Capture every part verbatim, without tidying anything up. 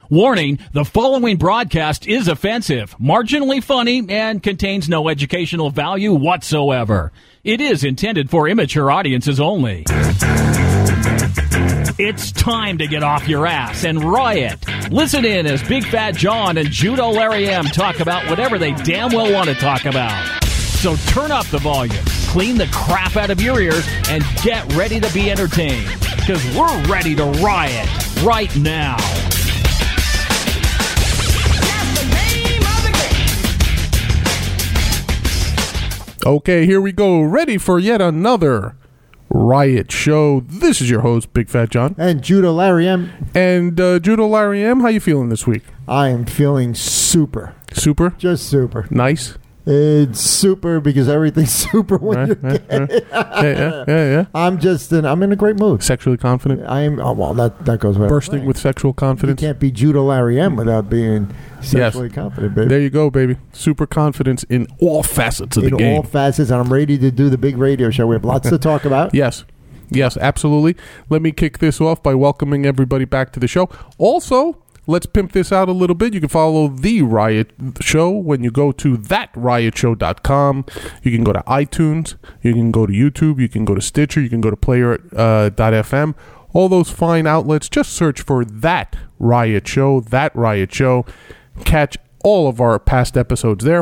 Warning, the following broadcast is offensive, marginally funny, and contains no educational value whatsoever. It is intended for immature audiences only. It's time to get off your ass and riot. Listen in as Big Fat John and Judo Larry M talk about whatever they damn well want to talk about. So turn up the volume, clean the crap out of your ears, and get ready to be entertained. Because we're ready to riot right now. Okay, here we go. Ready for yet another riot show. This is your host, Big Fat John. And Judo Larry M. And uh, Judo Larry M, how you feeling this week? I am feeling super. Super? Just super. Nice? It's super because everything's super when right, you're right, gay. right. Yeah, yeah, yeah, yeah. I'm just in, I'm in a great mood. Sexually confident? I am, oh, well, that, that goes without Bursting saying. with sexual confidence? You can't be Judo Larry M without being sexually yes. confident, baby. There you go, baby. Super confidence in all facets of in the game. In all facets, and I'm ready to do the big radio show. We have lots to talk about. Yes. Yes, absolutely. Let me kick this off by welcoming everybody back to the show. Also, let's pimp this out a little bit. You can follow The Riot Show when you go to that riot show dot com. You can go to iTunes. You can go to YouTube. You can go to Stitcher. You can go to player dot f m. All those fine outlets. Just search for That Riot Show, That Riot Show. Catch all of our past episodes there.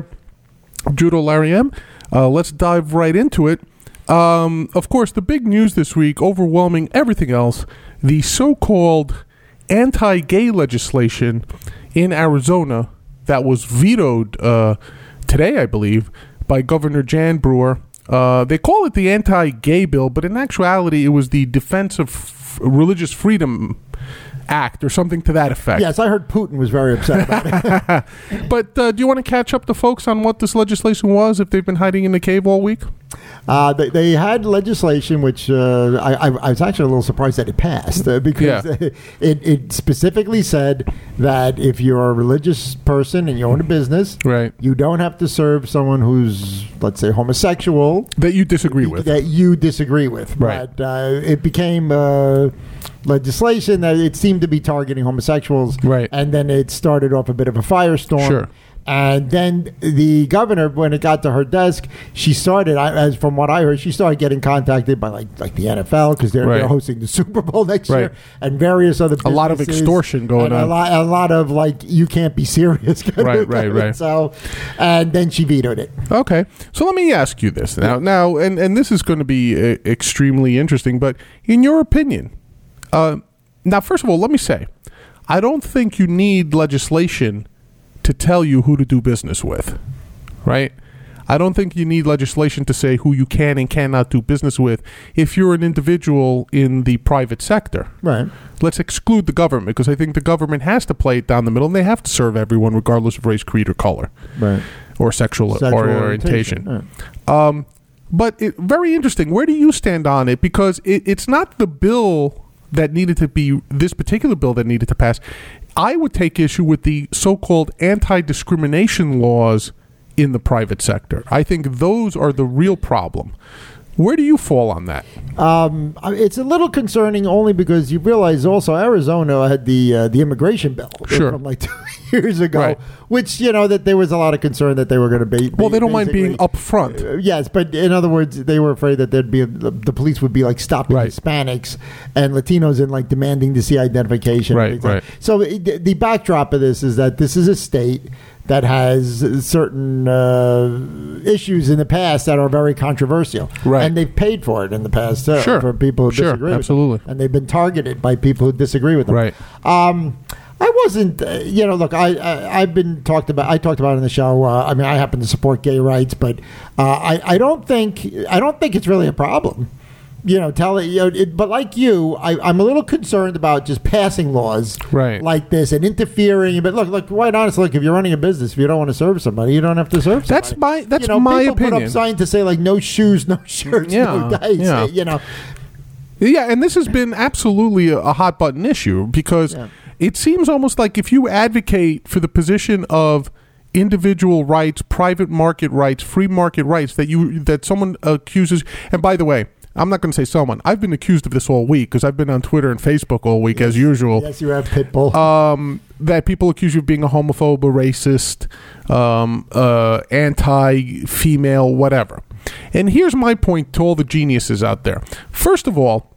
Judo Larry M, uh, let's dive right into it. Um, of course, the big news this week, overwhelming everything else, the so-called anti-gay legislation in Arizona that was vetoed uh, today, I believe, by Governor Jan Brewer. Uh, they call it the anti-gay bill, but in actuality, it was the Defense of F- Religious Freedom Act or something to that effect. Yes, I heard Putin was very upset about it. But uh, do you want to catch up the folks on what this legislation was, if they've been hiding in the cave all week? Uh, they, they had legislation which uh, I, I, I was actually a little surprised that it passed uh, because yeah. it, it specifically said that if you're a religious person and you own a business, right. you don't have to serve someone who's, let's say, homosexual. That you disagree with. That you disagree with. Right. But uh, it became uh, legislation that it seemed to be targeting homosexuals. Right. And then it started off a bit of a firestorm. Sure. And then the governor, when it got to her desk, she started, as from what I heard, she started getting contacted by like like the N F L because they're, right. they're hosting the Super Bowl next right. year, and various other businesses. A lot of extortion going and on. A lot, a lot of like, you can't be serious. Right, right, right. So, and then she vetoed it. Okay. So let me ask you this now. Now, and, and this is going to be uh, extremely interesting, but in your opinion, uh, now, first of all, let me say, I don't think you need legislation to tell you who to do business with, right? I don't think you need legislation to say who you can and cannot do business with if you're an individual in the private sector. Right. Let's exclude the government because I think the government has to play it down the middle and they have to serve everyone regardless of race, creed, or color. Right. Or sexual, sexual orientation. orientation. Right. Um, but it, very interesting. Where do you stand on it? Because it, it's not the bill that needed to be, this particular bill that needed to pass. I would take issue with the so-called anti-discrimination laws in the private sector. I think those are the real problem. Where do you fall on that? Um, it's a little concerning only because you realize also Arizona had the uh, the immigration bill sure. from like two years ago, right. which, you know, that there was a lot of concern that they were going to be. Well, they don't mind being upfront. Uh, yes, but in other words, they were afraid that there'd be a, the police would be like stopping right. Hispanics and Latinos and like demanding to see identification. Right, right. So the, the backdrop of this is that this is a state that has certain uh, issues in the past that are very controversial. Right. And they've paid for it in the past too, sure. for people who sure, disagree absolutely. with them. And they've been targeted by people who disagree with them. Right. Um, I wasn't, uh, you know, look, I, I, I've been talked about, I talked about it in the show. Uh, I mean, I happen to support gay rights, but uh, I, I don't think, I don't think it's really a problem. You know, tell it, you know, it, but like you, I, I'm a little concerned about just passing laws right. like this and interfering. But look, look, quite honestly, look, if you're running a business, if you don't want to serve somebody, you don't have to serve somebody. That's my, that's you know, my people opinion. Put up signs to say like no shoes, no shirts, yeah, no dice. Yeah. You know. Yeah, and this has been absolutely a, a hot button issue because yeah. it seems almost like if you advocate for the position of individual rights, private market rights, free market rights, that you that someone accuses. And by the way, I'm not going to say someone. I've been accused of this all week because I've been on Twitter and Facebook all week yes. as usual. Yes, you have Pitbull. Um, that people accuse you of being a homophobe, a racist, um, uh, anti-female, whatever. And here's my point to all the geniuses out there. First of all,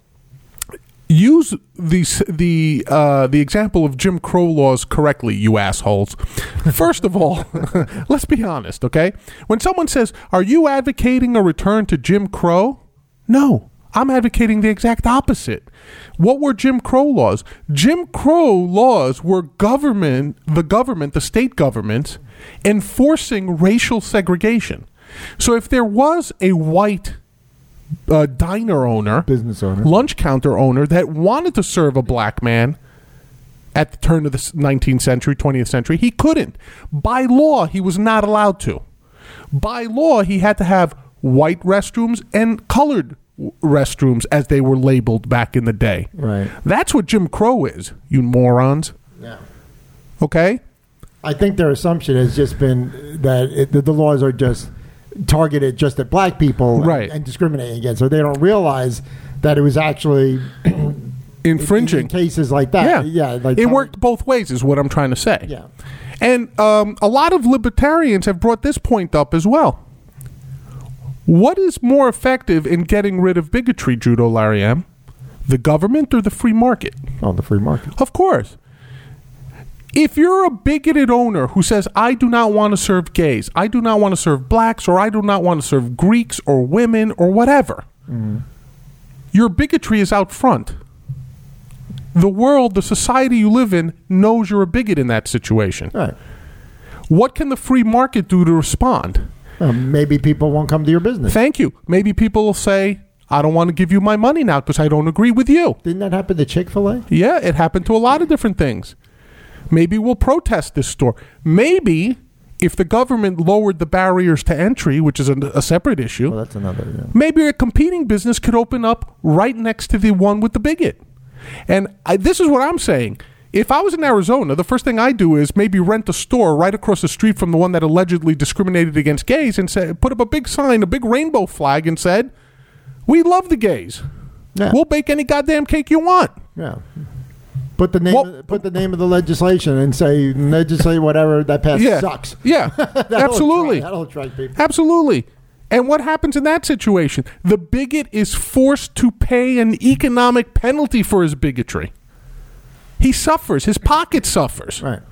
use the the uh, the example of Jim Crow laws correctly, you assholes. First of all, let's be honest, okay? When someone says, "Are you advocating a return to Jim Crow?" No, I'm advocating the exact opposite. What were Jim Crow laws? Jim Crow laws were government, the government, the state government, enforcing racial segregation. So if there was a white uh, diner owner, business owner, lunch counter owner that wanted to serve a black man at the turn of the nineteenth century, twentieth century, he couldn't. By law, he was not allowed to. By law, he had to have white restrooms and colored restrooms as they were labeled back in the day. Right. That's what Jim Crow is, you morons. Yeah. Okay? I think their assumption has just been that, it, that the laws are just targeted just at black people right. and, and discriminating against. So they don't realize that it was actually infringing in, in cases like that. Yeah, yeah like it worked both ways, is what I'm trying to say. Yeah, and um, a lot of libertarians have brought this point up as well. What is more effective in getting rid of bigotry, Judo Lariam? The government or the free market? Oh, the free market. Of course. If you're a bigoted owner who says, I do not want to serve gays, I do not want to serve blacks, or I do not want to serve Greeks or women or whatever, mm-hmm. your bigotry is out front. The world, the society you live in, knows you're a bigot in that situation. Right. What can the free market do to respond? Well, maybe people won't come to your business. Thank you. Maybe people will say, I don't want to give you my money now because I don't agree with you. Didn't that happen to Chick-fil-A? Yeah, it happened to a lot of different things. Maybe we'll protest this store. Maybe if the government lowered the barriers to entry, which is a, a separate issue, well, that's another. Yeah. Maybe a competing business could open up right next to the one with the bigot. And I, this is what I'm saying. If I was in Arizona, the first thing I do is maybe rent a store right across the street from the one that allegedly discriminated against gays and say, put up a big sign, a big rainbow flag, and said, "We love the gays. Yeah. We'll bake any goddamn cake you want." Yeah. Put the name. Well, of, put the name of the legislation and say legislate whatever that passed yeah, sucks. Yeah, that'll absolutely. Attract, that'll attract people. Absolutely. And what happens in that situation? The bigot is forced to pay an economic penalty for his bigotry. He suffers. His pocket suffers. Right.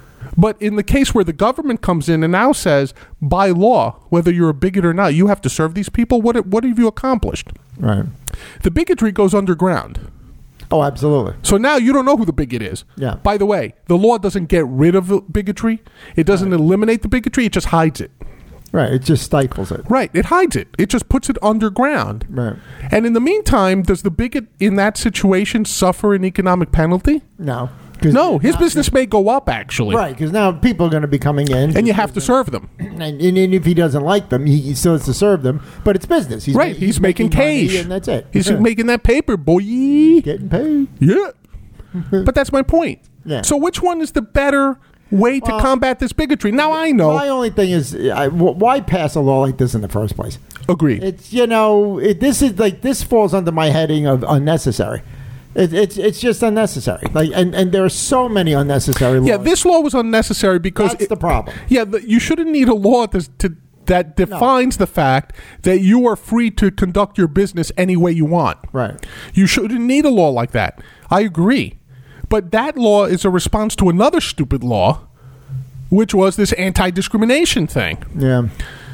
But in the case where the government comes in and now says, by law, whether you're a bigot or not, you have to serve these people, what what have you accomplished? Right. The bigotry goes underground. Oh, absolutely. So now you don't know who the bigot is. Yeah. By the way, the law doesn't get rid of bigotry. It doesn't right. eliminate the bigotry. It just hides it. Right. It just stifles it. Right. It hides it. It just puts it underground. Right. And in the meantime, does the bigot in that situation suffer an economic penalty? No. No, his business may go up, actually. Right, because now people are going to be coming in. And you have to serve them. And, and, and if he doesn't like them, he, he still has to serve them. But it's business. He's right, ma- he's, he's making, making cash. money, and that's it. He's yeah. making that paper, boy. Getting paid. Yeah. But that's my point. Yeah. So which one is the better way to well, combat this bigotry? Now I know. My only thing is, I, why pass a law like this in the first place? Agreed. It's, you know, it, this is like, this falls under my heading of unnecessary. It, it's it's just unnecessary. Like, and, and there are so many unnecessary laws. Yeah, this law was unnecessary because that's it, the problem. Yeah, the, you shouldn't need a law to, to that defines no. the fact that you are free to conduct your business any way you want. Right. You shouldn't need a law like that. I agree. But that law is a response to another stupid law, which was this anti-discrimination thing. Yeah.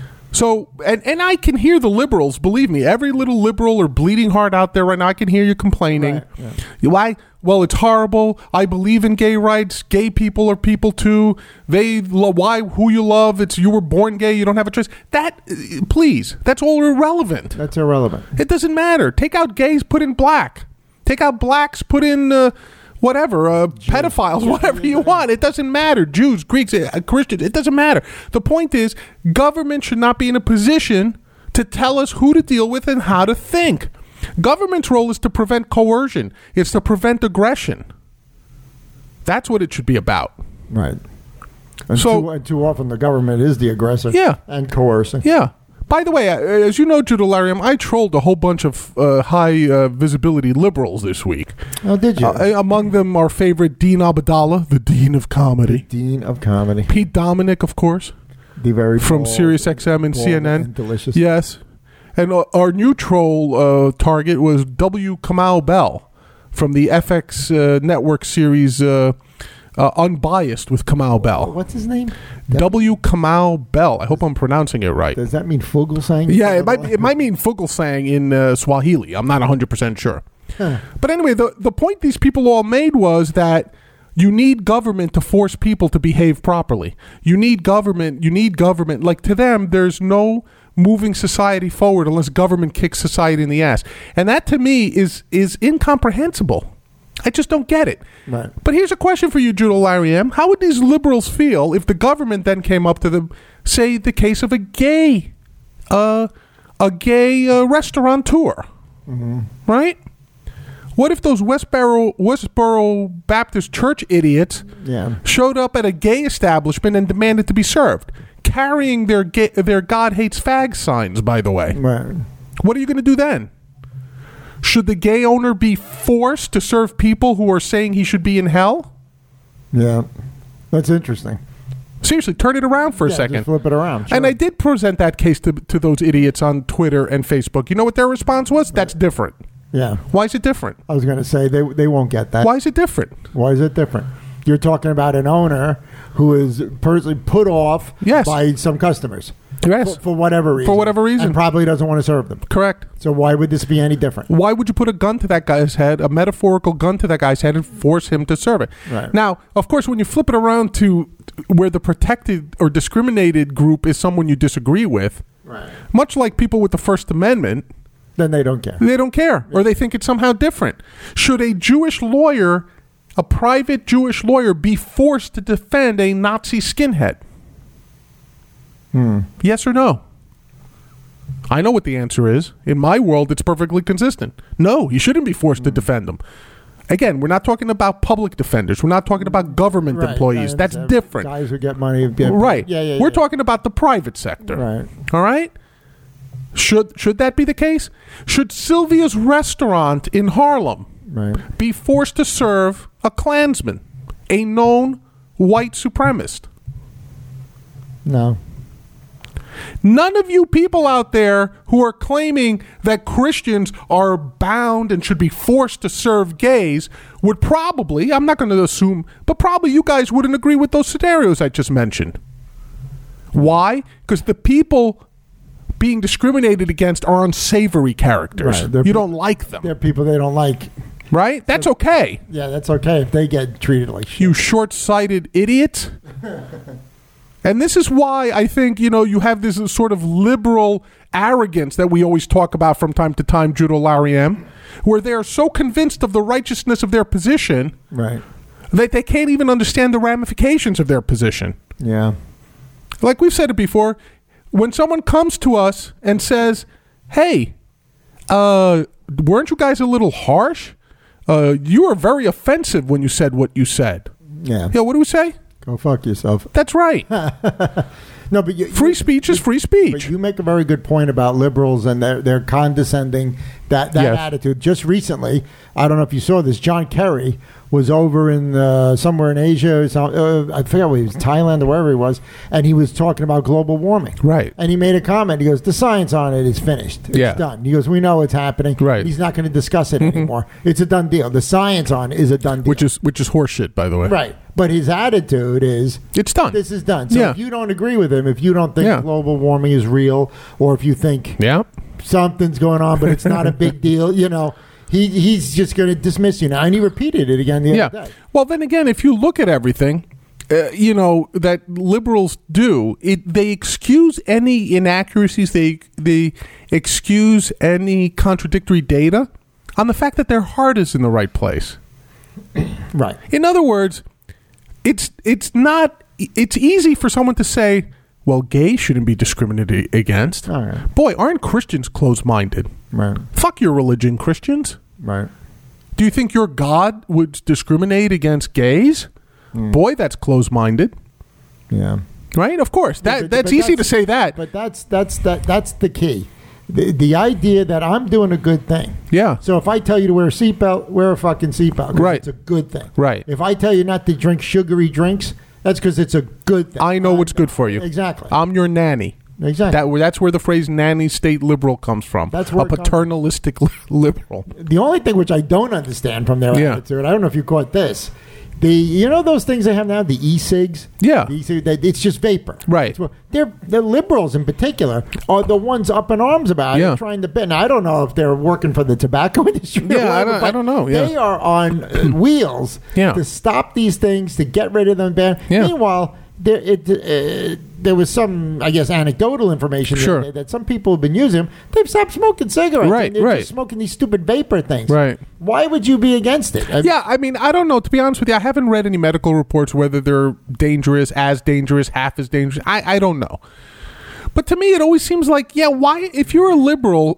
So, and, and I can hear the liberals, believe me, every little liberal or bleeding heart out there right now, I can hear you complaining. Right, yeah. Why? Well, it's horrible. I believe in gay rights. Gay people are people too. They, why, who you love, it's you were born gay, you don't have a choice. That, please, that's all irrelevant. That's irrelevant. It doesn't matter. Take out gays, put in black. Take out blacks, put in... Uh, Whatever, uh, pedophiles, whatever you want. It doesn't matter. Jews, Greeks, uh, Christians, it doesn't matter. The point is, government should not be in a position to tell us who to deal with and how to think. Government's role is to prevent coercion. It's to prevent aggression. That's what it should be about. Right. And, so, too, and too often the government is the aggressor. Yeah. And coercing. Yeah. By the way, uh, as you know, Judolarium, I trolled a whole bunch of uh, high uh, visibility liberals this week. Oh, did you? Uh, among them, our favorite Dean Abdallah, the Dean of Comedy. Dean of Comedy. Pete Dominic, of course. The very from bald, Sirius X M and C N N. And delicious. Yes. And uh, our new troll uh, target was W. Kamau Bell from the F X uh, network series uh, uh, Unbiased with Kamau Bell. What's his name? W. Kamau Bell. I hope I'm pronouncing it right. Does that mean Fuglesang? Yeah, it might, it might mean Fuglesang in uh, Swahili. I'm not one hundred percent sure. Huh. But anyway, the, the point these people all made was that you need government to force people to behave properly. You need government. You need government. Like, to them, there's no moving society forward unless government kicks society in the ass. And that, to me, is is incomprehensible. I just don't get it. Right. But here's a question for you, Judo Larry M. How would these liberals feel if the government then came up to them, say, the case of a gay, uh, a gay uh, restaurateur, mm-hmm. right? What if those Westboro, Westboro Baptist Church idiots yeah. showed up at a gay establishment and demanded to be served, carrying their gay, their God hates fag signs, by the way? Right. What are you going to do then? Should the gay owner be forced to serve people who are saying he should be in hell? Yeah. That's interesting. Seriously, turn it around for a yeah, second. Just flip it around. Sure. And I did present that case to, to those idiots on Twitter and Facebook. You know what their response was? Right. That's different. Yeah. Why is it different? I was going to say they they won't get that. Why is it different? Why is it different? You're talking about an owner who is personally put off yes. by some customers. Yes. For, for whatever reason. For whatever reason. And probably doesn't want to serve them. Correct. So why would this be any different? Why would you put a gun to that guy's head, a metaphorical gun to that guy's head, and force him to serve it? Right. Now, of course, when you flip it around to where the protected or discriminated group is someone you disagree with, right. much like people with the First Amendment, then they don't care. They don't care, or they think it's somehow different. Should a Jewish lawyer, a private Jewish lawyer, be forced to defend a Nazi skinhead? Hmm. Yes or no? I know what the answer is. In my world, it's perfectly consistent. No, you shouldn't be forced hmm. to defend them. Again, we're not talking about public defenders. We're not talking about government right. employees. Guys, That's uh, different. Guys who get money. Get, right. Yeah, yeah, we're yeah. talking about the private sector. Right. All right? Should should that be the case? Should Sylvia's restaurant in Harlem right. be forced to serve a Klansman, a known white supremacist? No. None of you people out there who are claiming that Christians are bound and should be forced to serve gays would probably, I'm not going to assume, but probably you guys wouldn't agree with those scenarios I just mentioned. Why? Because the people being discriminated against are unsavory characters. Right. You pe- don't like them. They're people they don't like. Right? That's okay. Yeah, that's okay if they get treated like shit. You short-sighted idiot. And this is why I think, you know, you have this sort of liberal arrogance that we always talk about from time to time, Judo Larry M, where they are so convinced of the righteousness of their position right. that they can't even understand the ramifications of their position. Yeah. Like we've said it before, when someone comes to us and says, hey, uh, weren't you guys a little harsh? Uh, you were very offensive when you said what you said. Yeah. Yeah, what do we say? Go fuck yourself. That's right. No, but you, free you, speech is free But speech. you make a very good point about liberals and their, their condescending that, that Yes. attitude. Just recently, I don't know if you saw this, John Kerry was over in uh, somewhere in Asia, some, uh, I forget where he was, Thailand or wherever he was, and he was talking about global warming. Right. And he made a comment. He goes, the science on it is finished. It's Yeah. done. He goes, we know it's happening. Right. He's not going to discuss it anymore. It's a done deal. The science on it is a done deal. Which is which is horseshit, by the way. Right. But his attitude is, It's done. this is done. So Yeah. if you don't agree with him, if you don't think Yeah. global warming is real, or if you think Yeah. something's going on but it's not a big deal, you know, he he's just going to dismiss you now. And he repeated it again the Yeah. other day. Well, then again, if you look at everything, uh, you know, that liberals do, it they excuse any inaccuracies, they they excuse any contradictory data on the fact that their heart is in the right place. Right. In other words, it's it's not it's easy for someone to say, well, gays shouldn't be discriminated against. All right. Boy, aren't Christians closed-minded? Right. Fuck your religion, Christians. Right. Do you think your God would discriminate against gays? Mm. Boy, that's closed-minded. Yeah. Right? Of course. That But- that's but easy to say that. But that's that's that that's the key. The, the idea that I'm doing a good thing. Yeah. So if I tell you to wear a seatbelt, wear a fucking seatbelt. 'Cause Right. It's a good thing. Right. If I tell you not to drink sugary drinks, that's because it's a good thing. I know what's good for you. Exactly. I'm your nanny. Exactly. That that's where the phrase "nanny state liberal" comes from. That's where a it comes- paternalistic li- liberal. The only thing which I don't understand from their Yeah. attitude, I don't know if you caught this. The you know those things they have now, the e-cigs. Yeah. The e-cig, they- it's just vapor. Right. It's what- They're the liberals in particular are the ones up in arms about Yeah. it, trying to ban. Now I don't know if they're working for the tobacco industry. or Yeah, I whatever, don't- I but don't know, yeah. They are on uh, wheels Yeah. to stop these things, to get rid of them. Ban. Yeah. Meanwhile, there it. Uh, there was some, I guess, anecdotal information Sure. that, that some people have been using them. They've stopped smoking cigarettes. Right, and they're right. just smoking these stupid vapor things. Right. Why would you be against it? I mean, Yeah, I mean, I don't know. To be honest with you, I haven't read any medical reports whether they're dangerous, as dangerous, half as dangerous. I, I don't know. But to me, it always seems like, yeah, why, if you're a liberal,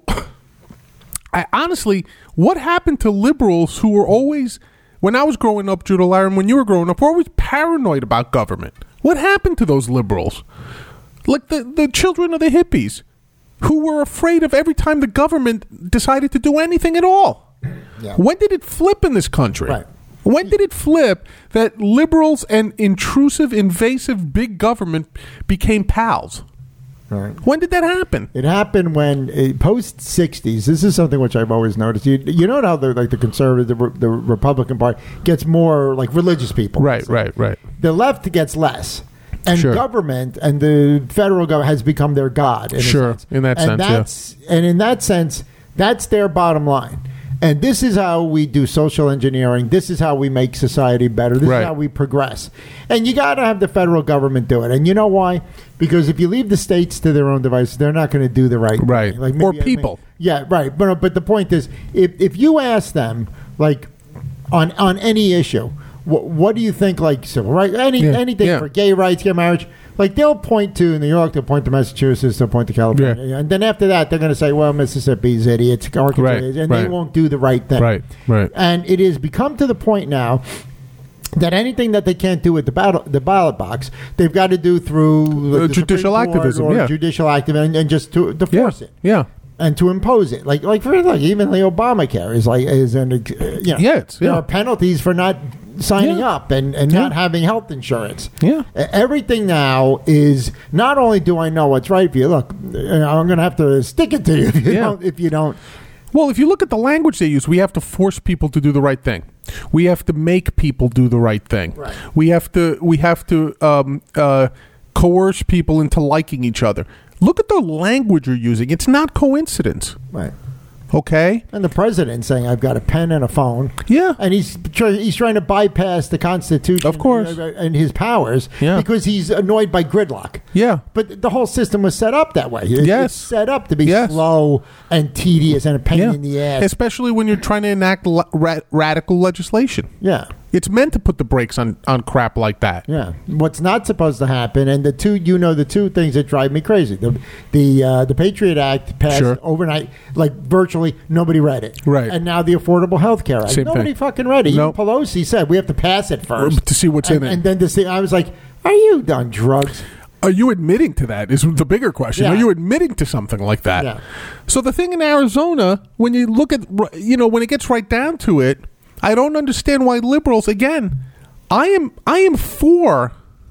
I honestly, what happened to liberals who were always, when I was growing up, Judah Larry, and when you were growing up, were always paranoid about government? What happened to those liberals? Like the, the children of the hippies who were afraid of every time the government decided to do anything at all. Yeah. When did it flip in this country? Right. When did it flip that liberals and intrusive, invasive big government became pals? Right. When did that happen? It happened when uh, post sixties. This is something which I've always noticed. You, you know how the like the conservative, the, Re- the Republican Party gets more like religious people. Right, right, right. The left gets less. And Sure. government and the federal government has become their god. In a Sure, sense. in that and sense, yeah. that's, And in that sense, that's their bottom line. And this is how we do social engineering. This is how we make society better. This Right. is how we progress. And you got to have the federal government do it. And you know why? Because if you leave the states to their own devices, they're not going to do the right Right. thing. Like Or maybe- I people. mean, yeah, right. But but the point is, if if you ask them, like on on any issue, what, what do you think? Like civil rights, any Yeah, anything yeah. for gay rights, gay marriage. Like they'll point to New York, they'll point to Massachusetts, they'll point to California, Yeah. and then after that, they're going to say, "Well, Mississippi's idiots, Arkansas Right, is," and they right. won't do the right thing. Right, right. And it has become to the point now that anything that they can't do at the ballot, the ballot box, they've got to do through the, Uh, the judicial Supreme Court activism, or yeah. judicial activism, and, and just to, to Yeah, force it yeah. and to impose it. Like, like for like even the Obamacare is like is an uh, you know, Yeah, it's- there yeah. are penalties for not signing Yeah. up and, and Yeah. not having health insurance. Yeah. E- Everything now is not only do I know what's right for you. Look, uh, I'm going to have to stick it to you if you Yeah. don't. If you don't, Well, if you look at the language they use, we have to force people to do the right thing. We have to make people do the right thing. Right. We have to we have to um, uh, coerce people into liking each other. Look at the language you're using. It's not coincidence. right. Okay? And the president saying, "I've got a pen and a phone." Yeah. And he's try, he's trying to bypass the Constitution, Of course. uh, and his powers, Yeah. because he's annoyed by gridlock. Yeah. But the whole system was set up that way. It- Yes. It's set up to be Yes. slow and tedious and a pain Yeah. in the ass. Especially when you're trying to enact la- ra- radical legislation. yeah. It's meant to put the brakes on, on crap like that. Yeah. What's not supposed to happen, and the two, you know, the two things that drive me crazy. The the uh, the Patriot Act passed Sure. overnight, like virtually nobody read it. Right. And now the Affordable Health Care Act. Same nobody thing. fucking read it. Even Nope. Pelosi said we have to pass it first. To see what's and, in it. And then to see, I was like, are you done drugs? Are you admitting to that is the bigger question. Yeah. Are you admitting to something like that? Yeah. So the thing in Arizona, when you look at, you know, when it gets right down to it, I don't understand why liberals, again, I am I am for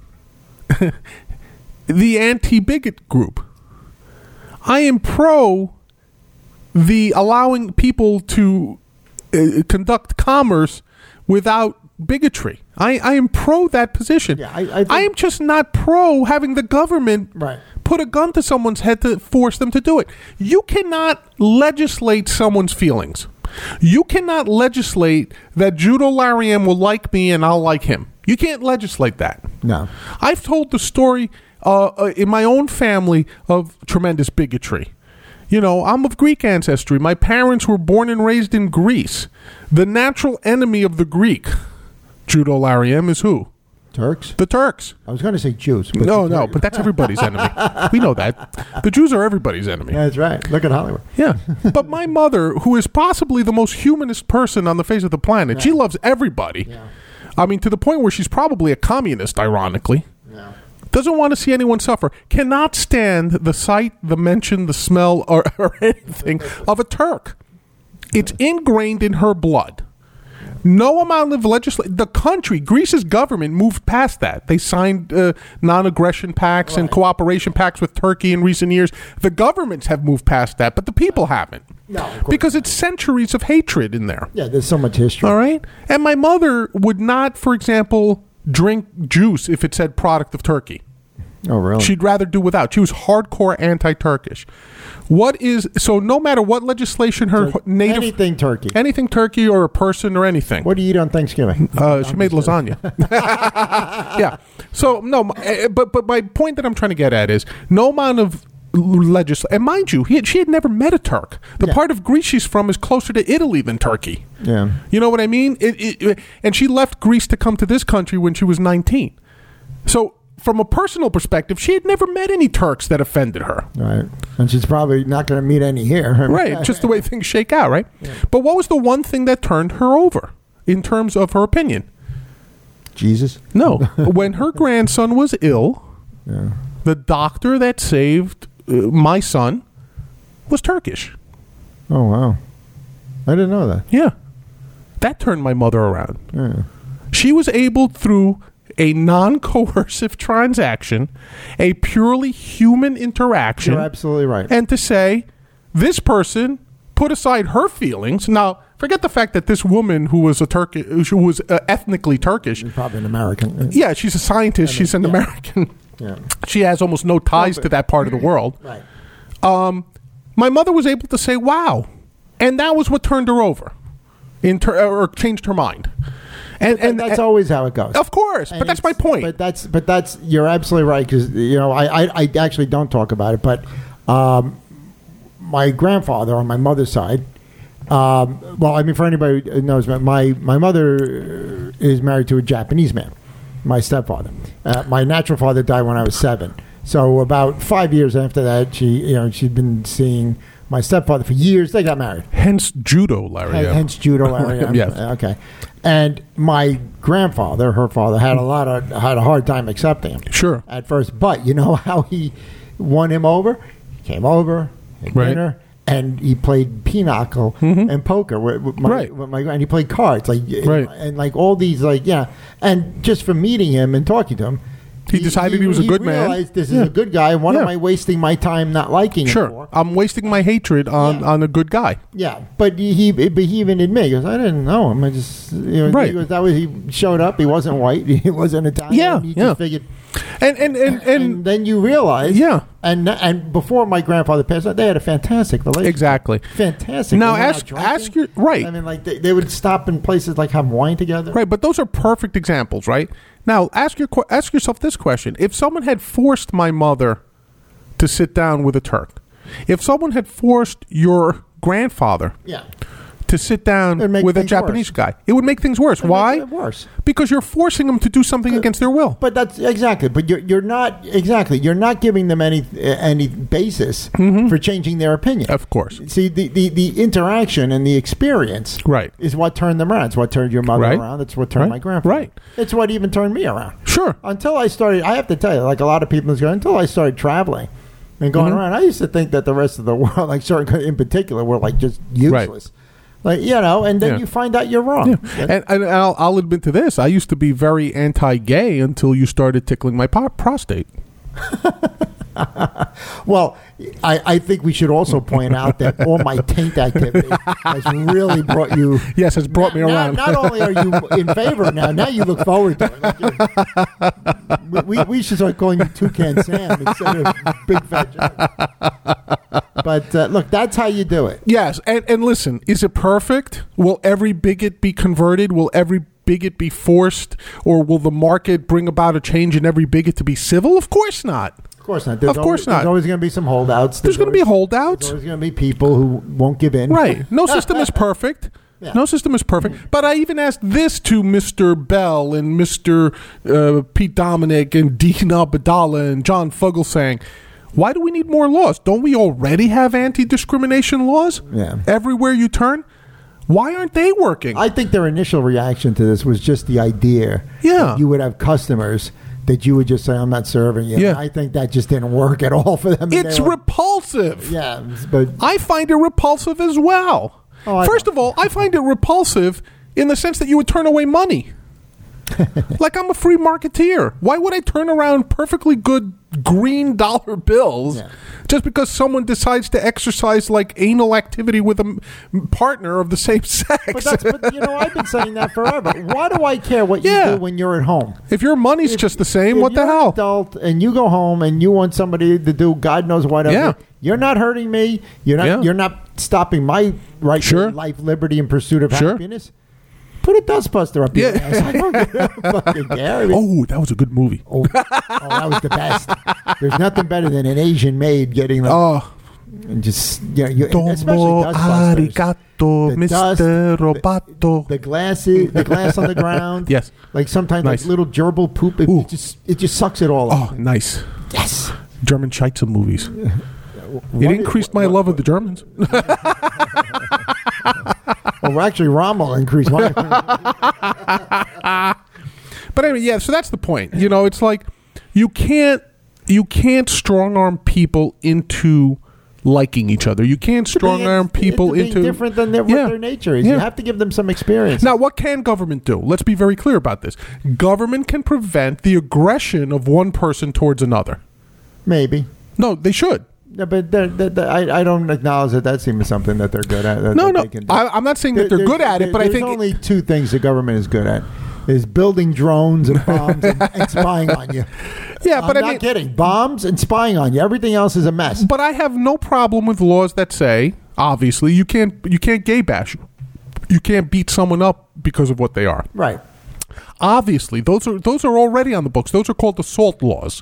the anti-bigot group. I am pro the allowing people to uh, conduct commerce without bigotry. I, I am pro that position. Yeah, I- I think- I am just not pro having the government Right. put a gun to someone's head to force them to do it. You cannot legislate someone's feelings. You cannot legislate that Judah Lariam will like me and I'll like him. You can't legislate that. No. I've told the story uh, uh, in my own family of tremendous bigotry. You know, I'm of Greek ancestry. My parents were born and raised in Greece. The natural enemy of the Greek, Judah Lariam, is who? Turks? The Turks. I was going to say Jews. but- No, no, but that's everybody's enemy. We know that. The Jews are everybody's enemy. That's right. Look at Hollywood. Yeah. But my mother, who is possibly the most humanist person on the face of the planet, she loves everybody. Yeah. I mean, to the point where she's probably a communist, ironically. Yeah. doesn't want to see anyone suffer, cannot stand the sight, the mention, the smell, or, or anything of a Turk. It's ingrained in her blood. No amount of legislation. The country, Greece's government, moved past that. They signed uh, non-aggression pacts right. and cooperation pacts with Turkey in recent years. The governments have moved past that, but the people haven't. No, because it's centuries of hatred in there. Yeah, there's so much history. All right? And my mother would not, for example, drink juice if it said product of Turkey. Oh, really? She'd rather do without. She was hardcore anti-Turkish. What is so? No matter what legislation her so native anything Turkey, anything Turkey or a person or anything. What do you eat on Thanksgiving? Uh, she made lasagna. Yeah. So no, but but my point that I'm trying to get at is no amount of legislation. And mind you, he had, she had never met a Turk. The yeah. part of Greece she's from is closer to Italy than Turkey. Yeah. You know what I mean? It, it, it, and she left Greece to come to this country when she was nineteen. So. From a personal perspective, she had never met any Turks that offended her. Right. And she's probably not going to meet any here. Right. Just the way things shake out, right? Yeah. But what was the one thing that turned her over in terms of her opinion? Jesus? No. When her grandson was ill, yeah. the doctor that saved uh, my son was Turkish. Oh, wow. I didn't know that. Yeah. That turned my mother around. Yeah. She was able, through a non-coercive transaction, a purely human interaction. You're absolutely right. And to say, this person put aside her feelings. Now, forget the fact that this woman who was a Turkish, who was uh, ethnically Turkish. She's probably an American. Yeah, she's a scientist. I mean, she's an yeah. American. Yeah. She has almost no ties no, to that part of the world. Right. Um, my mother was able to say, wow. And that was what turned her over, in ter- or changed her mind. And, and that's and, always how it goes. Of course, and but that's my point. But that's but that's you're absolutely right, because you know I, I I actually don't talk about it, but um, my grandfather on my mother's side. Um, well, I mean, for anybody who knows, my my mother is married to a Japanese man, my stepfather. Uh, my natural father died when I was seven, so about five years after that, she you know she'd been seeing my stepfather for years. They got married. Hence judo, Larry. Hence judo, Larry. Yes. Okay. And my grandfather, her father, had a lot of had a hard time accepting him. Sure. At first, but you know how he won him over? He came over, had right. dinner, and he played pinochle mm-hmm. and poker with, with my, right. with my and he played cards, like right. and, and like all these, like yeah. And just from meeting him and talking to him, He decided he was a good he man. realized this yeah. is a good guy. Why yeah. am I wasting my time not liking sure. him for? I'm wasting my hatred on, Yeah. on a good guy. Yeah, but he, but he even admitted, he goes, I didn't know him. I just, you know, right. he, goes, that was, he showed up. He wasn't white. He wasn't Italian. Yeah, he yeah. just figured. And and, and, and, and then you realize, yeah. And and before my grandfather passed out, they had a fantastic relationship. Exactly. Fantastic. Now They went ask out drinking. ask your right. I mean, like they, they would stop in places like have wine together. Right, but those are perfect examples, right? Now, ask your que- ask yourself this question: if someone had forced my mother to sit down with a Turk, if someone had forced your grandfather, yeah. to sit down It'd make with a things Japanese worse. guy, it would make things worse. It'd Why? make it worse. Because you're forcing them to do something Uh, against their will. But that's exactly. But you're you're not exactly. You're not giving them any uh, any basis Mm-hmm. for changing their opinion. Of course. See, the, the, the interaction and the experience Right. is what turned them around. It's what turned your mother Right. around. It's what turned Right. my grandfather. Right. It's what even turned me around. Sure. Until I started, I have to tell you, like a lot of people is going, until I started traveling and going Mm-hmm. around, I used to think that the rest of the world, like certain in particular, were like just useless. Like, you know, and then Yeah. you find out you're wrong. Yeah. And, and I'll, I'll admit to this. I used to be very anti-gay until you started tickling my po- prostate. Well, I, I think we should also point out that all my taint activity has really brought you. Yes, has brought now, me around. Not, not only are you in favor now, now you look forward to it. Like you're- we, we, we should start calling you Toucan Sam instead of Big Fat John. But uh, look, that's how you do it. Yes, and, and listen, is it perfect? Will every bigot be converted? Will every bigot be forced? Or will the market bring about a change in every bigot to be civil? Of course not. Of course not. There's Of course always, not. There's always going to be some holdouts. There's going to be always- holdouts. There's always going to be people who won't give in. Right. No system is perfect. Yeah. No system is perfect. But I even asked this to Mister Bell and Mister Uh, Pete Dominic and Dean Abdallah and John Fugelsang. Why do we need more laws? Don't we already have anti-discrimination laws? Yeah. Everywhere you turn? Why aren't they working? I think their initial reaction to this was just the idea Yeah. that you would have customers that you would just say, I'm not serving you. Yeah. I think that just didn't work at all for them. It's repulsive. Yeah, but I find it repulsive as well. Oh, I First know. of all, I find it repulsive in the sense that you would turn away money. Like I'm a free marketeer. Why would I turn around perfectly good green dollar bills Yeah. just because someone decides to exercise like anal activity with a m- partner of the same sex? But that's, but you know, I've been saying that forever. Why do I care what you Yeah. do when you're at home? If your money's If- just the same, if what the you're an hell? adult and you go home and you want somebody to do God knows whatever. Yeah. You're not hurting me. You're not. Yeah. You're not stopping my right Sure. to life, liberty, and pursuit of Sure. happiness. Put a dustbuster up your Yeah. ass. I don't fucking care. I mean, Oh, that was a good movie. oh, oh, that was the best. There's nothing better than an Asian maid getting like, Oh, and just you know, you, domo especially dustbusters. arigato, The Mister dust, the- Roboto. The glasses, the glass on the ground. Yes. Like sometimes Nice. like little gerbil poop. It, Ooh. it just it just sucks it all up. Oh, nice. Yes. German Scheitzer movies. What It is- increased my what- love of the Germans. Well, actually, Rommel increased my. But anyway, yeah, so that's the point. You know, it's like you can't you can't strong arm people into liking each other. You can't strong arm people being into different than their, Yeah. what their nature is. Yeah. You have to give them some experience. Now, what can government do? Let's be very clear about this. Government can prevent the aggression of one person towards another. Maybe. No, they should. No, but they're, they're, they're- I, I don't acknowledge that that seems something that they're good at. that- No, that no. they can do. I, I'm not saying that they're There- good at there- it, but I there's think only two things the government is good at: is building drones and bombs and, and spying on you. yeah, I'm but I not mean, kidding. Bombs and spying on you. Everything else is a mess. but I have no problem with laws that say, obviously, you can't you can't gay bash. You can't beat someone up because of what they are. Right. Obviously, those are those are already on the books. Those are called assault laws,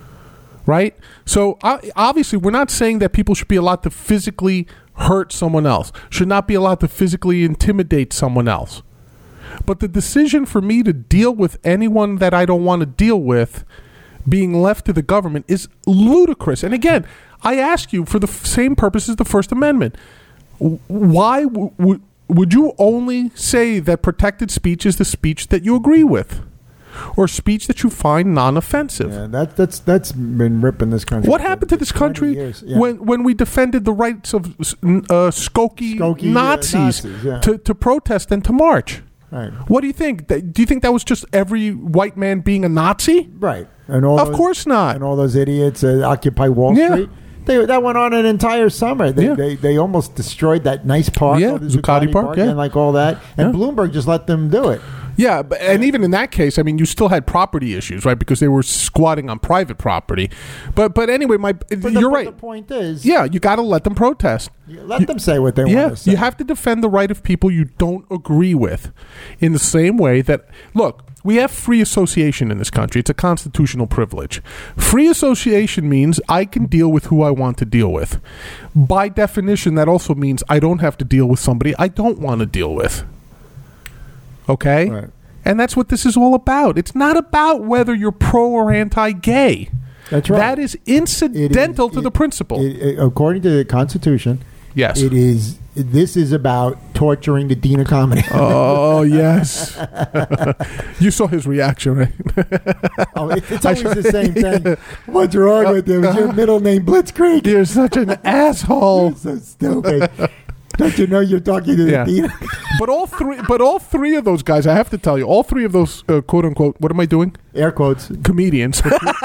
right? So uh, obviously, we're not saying that people should be allowed to physically hurt someone else, should not be allowed to physically intimidate someone else. But the decision for me to deal with anyone that I don't want to deal with being left to the government is ludicrous. And again, I ask you for the f- same purpose as the First Amendment. W- Why w- w- would you only say that protected speech is the speech that you agree with, or speech that you find non-offensive? Yeah, that, that's that's been ripping this country. What for happened to this twenty country years. Yeah. when, when we defended the rights of uh, Skokie, Skokie, uh, Nazis, Nazis, yeah. to, to protest and to march? Right. What do you think? Th- Do you think that was just every white man being a Nazi? Right. And all Of those, course not. And all those idiots that occupy Wall Yeah. Street. They, that went on an entire summer. They, Yeah. they they almost destroyed that nice park, Yeah, oh, the Zuccotti Park, yeah. and like all that. And Yeah. Bloomberg just let them do it. Yeah, but, and even in that case, I mean, you still had property issues, right? Because they were squatting on private property. But but anyway, my But the, you're but right. The point is, Yeah, you got to let them protest. you let them say what they Yeah, want to say. you have to defend the right of people you don't agree with. In the same way that, look, we have free association in this country. It's a constitutional privilege. Free association means I can deal with who I want to deal with. By definition, that also means I don't have to deal with somebody I don't want to deal with. Okay? Right. And that's what this is all about. It's not about whether you're pro or anti-gay. That's right. That is It is- incidental to it- the principle. it- it- according to the Constitution, yes. it is. This is about torturing the dean of comedy. Oh, yes. You saw his reaction, right? Oh, it- it's I always sure- the same thing. What's wrong with you? Is your middle name Blitzkrieg? You're such an asshole. You're so stupid. Don't you know you're talking to the Yeah. dean? But all three, but all three of those guys, I have to tell you, all three of those uh, quote unquote, what am I doing? Air quotes. Comedians,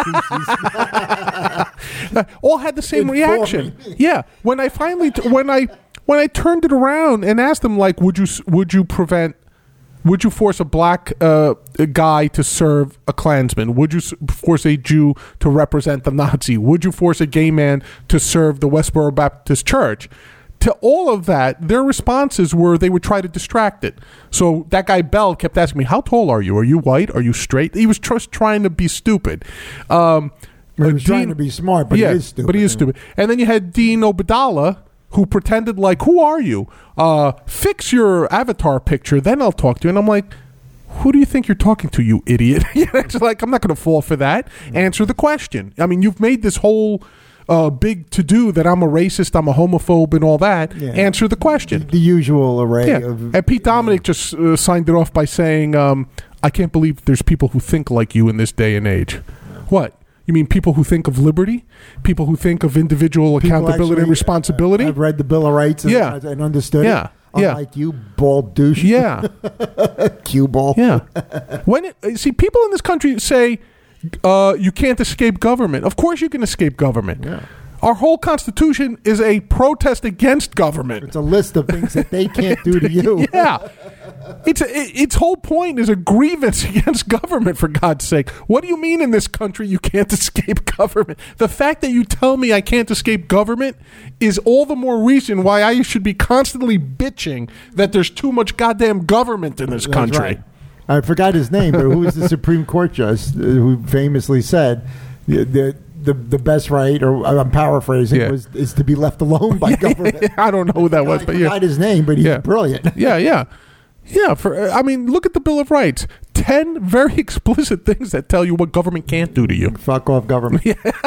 all had the same Informing. reaction. Yeah, when I finally, t- when I, when I turned it around and asked them, like, would you, s- would you prevent, would you force a black uh, guy to serve a Klansman? Would you s- force a Jew to represent the Nazi? Would you force a gay man to serve the Westboro Baptist Church? To all of that, their responses were they would try to distract it. So that guy Bell kept asking me, "How tall are you? Are you white? Are you straight?" He was just trying to be stupid. Um, He uh, was trying Dean- to be smart, but yeah, he is stupid. but he is stupid. And then you had Dean Obadala, who pretended like, "Who are you? Uh, fix your avatar picture, then I'll talk to you." And I'm like, who do you think you're talking to, you idiot? It's like, I'm not going to fall for that. Answer the question. I mean, you've made this whole uh, big to-do that I'm a racist, I'm a homophobe, and all that. Yeah. Answer the question. The usual array Yeah. of. And Pete Dominic just uh, signed it off by saying, um, I can't believe there's people who think like you in this day and age. What? You mean people who think of liberty? People who think of individual People accountability actually, and responsibility? Uh, I've read the Bill of Rights and, Yeah. and understood Yeah. it. Yeah. Unlike you, bald douche. Yeah. Cue ball. Yeah. When it, see, people in this country say uh, you can't escape government. Of course you can escape government. Yeah. Our whole Constitution is a protest against government. It's a list of things that they can't do to you. Yeah. It's a, it, its whole point is a grievance against government, for God's sake. What do you mean in this country you can't escape government? The fact that you tell me I can't escape government is all the more reason why I should be constantly bitching that there's too much goddamn government in this That's country. right. I forgot his name, but who was the Supreme Court judge who famously said the the, the, the best right, or I'm paraphrasing, Yeah. was is to be left alone by government. I don't know who that was, I but forgot yeah. his name, but he's Yeah. brilliant. Yeah, yeah. Yeah, for I mean, look at the Bill of Rights. Ten very explicit things that tell you what government can't do to you. Fuck off government.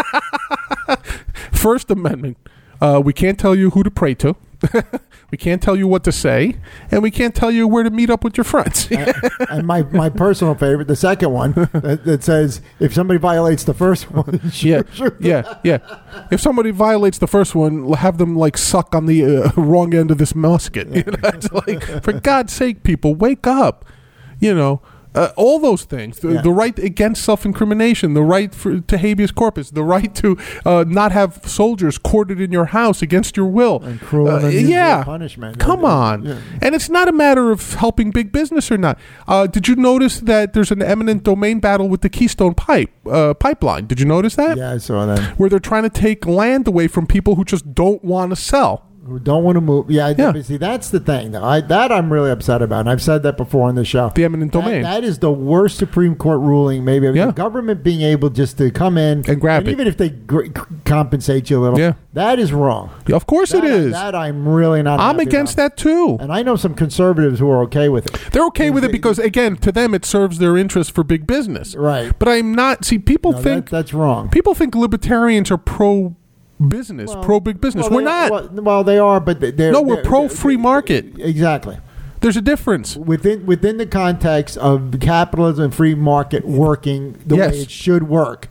First Amendment. Uh, we can't tell you who to pray to. We can't tell you what to say, and we can't tell you where to meet up with your friends. and, and my, my personal favorite, the second one, that, that says if somebody violates the first one, yeah, sure, sure. yeah, yeah. If somebody violates the first one, have them like suck on the uh, wrong end of this musket. You know, it's like, for God's sake, people, wake up. You know, uh, all those things. The, Yeah. the right against self-incrimination, the right for, to habeas corpus, the right to uh, not have soldiers quartered in your house against your will. And cruel and Uh, unusual yeah. punishment. Come Uh, on. yeah. And it's not a matter of helping big business or not. Uh, did you notice that there's an eminent domain battle with the Keystone Pipe uh, pipeline? Did you notice that? Yeah, I saw that. Where they're trying to take land away from people who just don't want to sell. Who don't want to move. Yeah, Yeah. but see, that's the thing. Though. I, that I'm really upset about. And I've said that before on the show. The eminent That- domain. that is the worst Supreme Court ruling, maybe. Yeah. The government being able just to come in And grab it. even if they gr- compensate you a little, Yeah. that is wrong. Of course That, it is. That I'm really not. I'm happy against about. that too. And I know some conservatives who are okay with it. They're okay with it because, again, to them it serves their interest for big business. Right. But I'm not. See, people No, think that, that's wrong. people think libertarians are pro business, Well, pro big business. well, We're they- not. Well, well, they are, but they- they're No, we're they're- pro free market. Exactly. There's a difference. Within within the context of capitalism and free market working the Yes. way it should work,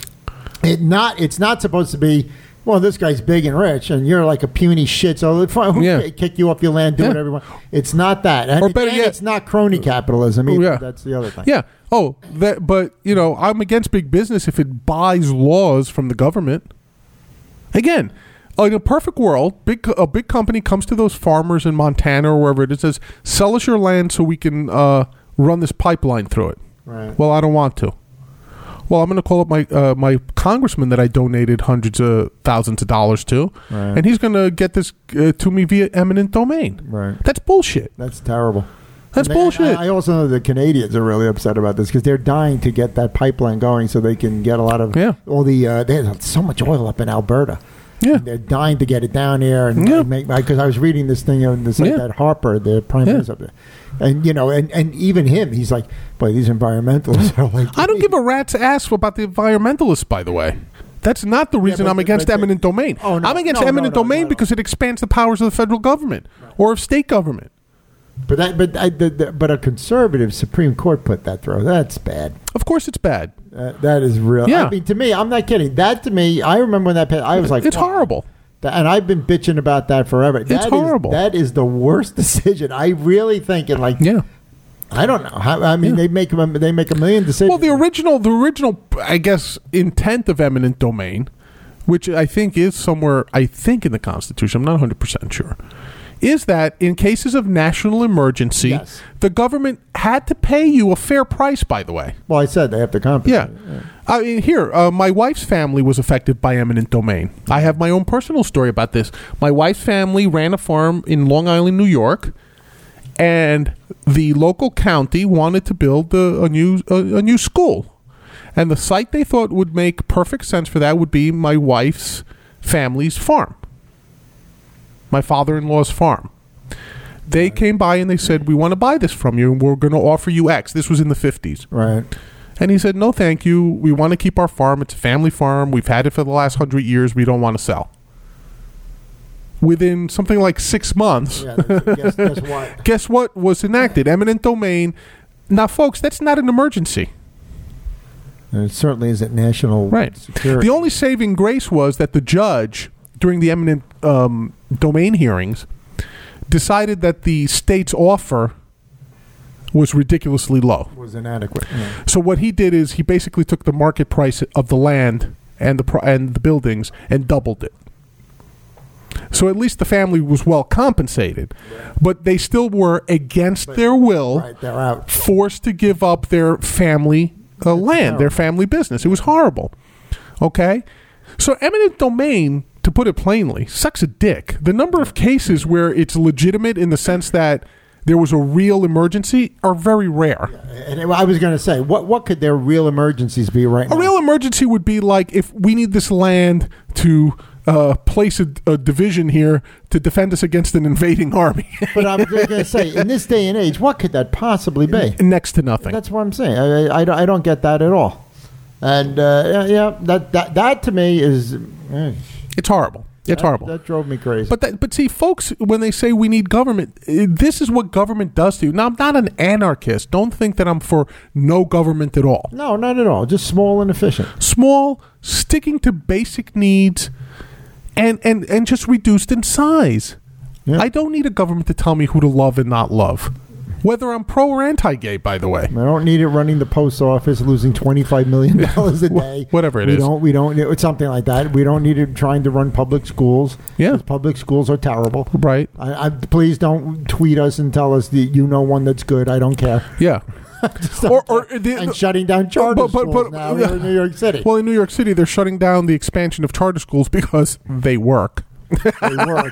it not it's not supposed to be. Well, this guy's big and rich, and you're like a puny shit. So it's fine. Who Yeah. ca- kick you off your land, do Yeah. whatever you want. It's not that, and, Or better and yet- it's not crony capitalism either. Yeah. That's the other thing. Yeah. Oh, that. But you know, I'm against big business if it buys laws from the government. Again, in a perfect world, big a big company comes to those farmers in Montana or wherever it is, says, "Sell us your land so we can uh, run this pipeline through it." Right. Well, I don't want to. Well, I'm going to call up my uh, my congressman that I donated hundreds of thousands of dollars to, Right. and he's going to get this uh, to me via eminent domain. Right. That's bullshit. That's terrible. That's And then bullshit. I, I also know the Canadians are really upset about this because they're dying to get that pipeline going so they can get a lot of Yeah. all the. Uh, there's so much oil up in Alberta. Yeah. And they're dying to get it down here and Yeah. make because I was reading this thing on the site Yeah. that Harper, the prime Yeah. minister, up there, and you know, and, and even him, he's like, boy, these environmentalists are like. I don't give a rat's ass about the environmentalists, by the way. That's not the reason but- I'm against but- eminent domain. Oh, no, I'm against no, eminent no, no, domain no, no. because it expands the powers of the federal government or of state government. But that, but I, the, the, but a conservative Supreme Court put that through. That's bad. Of course, it's bad. Uh, that is real. Yeah. I mean, to me, I'm not kidding. That to me, I remember when that passed, I was like, It's wow. horrible. Th- And I've been bitching about that forever. That is- horrible. That is the worst decision. I really think, and like, Yeah. I don't know. How, I mean, Yeah. they make them- they make a million decisions. Well, the original, the original, I guess, intent of eminent domain, which I think is somewhere, I think in the Constitution, I'm not one hundred percent sure, is that in cases of national emergency, Yes. the government had to pay you a fair price, by the way. Well, I said they have to compensate. Yeah. I mean, here, uh, my wife's family was affected by eminent domain. I have my own personal story about this. My wife's family ran a farm in Long Island, New York, and the local county wanted to build a, a new a, a new school. And the site they thought would make perfect sense for that would be my wife's family's farm, my father-in-law's farm. They came by and they said, "We want to buy this from you, and we're going to offer you X." This was in the fifties. Right. And he said, "No, thank you. We want to keep our farm. It's a family farm. We've had it for the last hundred years. We don't want to sell." Within something like six months, Yeah. that's- guess, guess what? guess what was enacted? Eminent domain Now, folks, that's not an emergency. And it certainly isn't national Right. security. The only saving grace was that the judge, during the eminent um, domain hearings, decided that the state's offer was ridiculously low. was inadequate. Yeah. So what he did is he basically took the market price of the land and the pro- and the buildings and doubled it. So at least the family was well compensated, yeah. but they still were against but, their will, right, they're out. forced to give up their family uh, land, terrible. their family business. It was horrible. Okay, so eminent domain, to put it plainly, sucks a dick. The number of cases where it's legitimate in the sense that there was a real emergency are very rare. Yeah, and I was going to say, what what could their real emergencies be right a now? A real emergency would be like if we need this land to uh, place a, a division here to defend us against an invading army. But I was going to say, in this day and age, what could that possibly be? Next to nothing. That's what I'm saying. I, I, don't, I don't get that at all. And uh, yeah, that, that that to me is... Eh. It's horrible. It's that, horrible. That drove me crazy. But that, but see, folks, when they say we need government, this is what government does to you. Now, I'm not an anarchist. Don't think that I'm for no government at all. No, not at all. Just small and efficient. Small, sticking to basic needs, and, and, and just reduced in size. Yep. I don't need a government to tell me who to love and not love. Whether I'm pro or anti-gay, by the way. I don't need it running the post office, losing twenty-five million dollars a day. Whatever it we is. Don't, we don't. It's something like that. We don't need it trying to run public schools. Yeah. Public schools are terrible. Right. I, I, please don't tweet us and tell us that you know one that's good. I don't care. Yeah. or, or the, and shutting down charter but, but, schools but, now yeah. in New York City. Well, in New York City, they're shutting down the expansion of charter schools because they work. They work.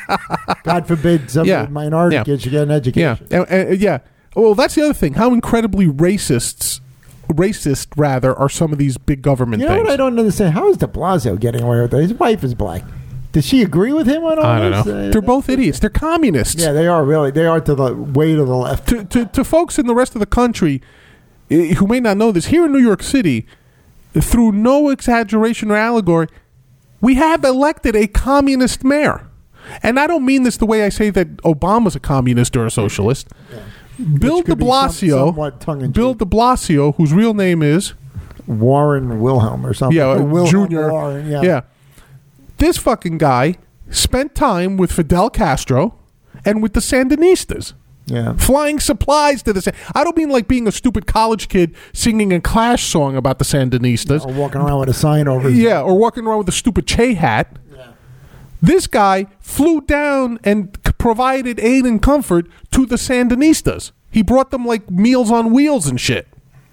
God forbid some yeah. minority yeah. kids should get an education. Yeah. Uh, uh, yeah. Well, that's the other thing. How incredibly racists, racist rather, are some of these big government you know things. What I don't understand? How is De Blasio getting away with that? His wife is black. Does she agree with him on all I don't this? know. Uh, They're both idiots. They're communists. Yeah, they are really. They are to the way to the left. To, to, to folks in the rest of the country uh, who may not know this, here in New York City, through no exaggeration or allegory, we have elected a communist mayor. And I don't mean this the way I say that Obama's a communist or a socialist. Yeah. Bill de Blasio, some, Bill de Blasio, whose real name is Warren Wilhelm or something. Yeah, Wilhelm Junior. Warren, yeah. yeah. This fucking guy spent time with Fidel Castro and with the Sandinistas. Yeah. Flying supplies to the... I don't mean like being a stupid college kid singing a Clash song about the Sandinistas. Or walking around with a sign over his Yeah, head. or walking around with a stupid Che hat. Yeah. This guy flew down and c- provided aid and comfort to the Sandinistas. He brought them like Meals on Wheels and shit.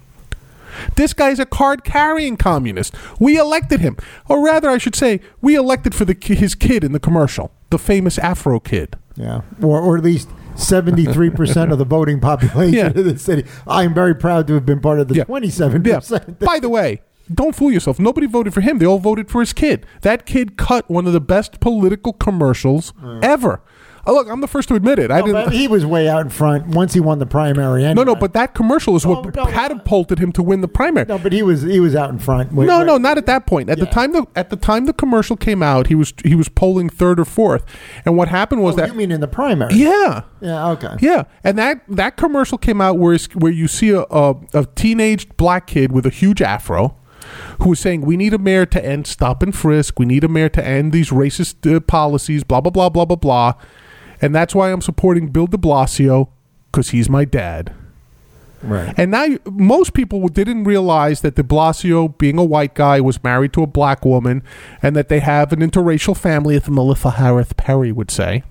This guy's a card-carrying communist. We elected him. Or rather, I should say, we elected for the his kid in the commercial, the famous Afro kid. Yeah, or, or at least seventy-three percent of the voting population yeah. of the city. I am very proud to have been part of the yeah. twenty-seven percent. Yeah. By the way, don't fool yourself. Nobody voted for him. They all voted for his kid. That kid cut one of the best political commercials mm. ever. Oh, look, I'm the first to admit it. I no, didn't. He was way out in front once he won the primary. Anyway. No, no, but that commercial is what no, no, catapulted him to win the primary. No, but he was he was out in front. Wait, no, wait. no, not at that point. At yeah. the time the at the time the commercial came out, he was he was polling third or fourth. And what happened was oh, that you mean in the primary? Yeah. Yeah. Okay. Yeah, and that that commercial came out where where you see a a, a teenage black kid with a huge afro, who was saying, we need a mayor to end stop and frisk. We need a mayor to end these racist uh, policies, blah, blah, blah, blah, blah, blah. And that's why I'm supporting Bill de Blasio, because he's my dad. Right. And now you, most people didn't realize that de Blasio, being a white guy, was married to a black woman, and that they have an interracial family, as Melissa Harris Perry would say.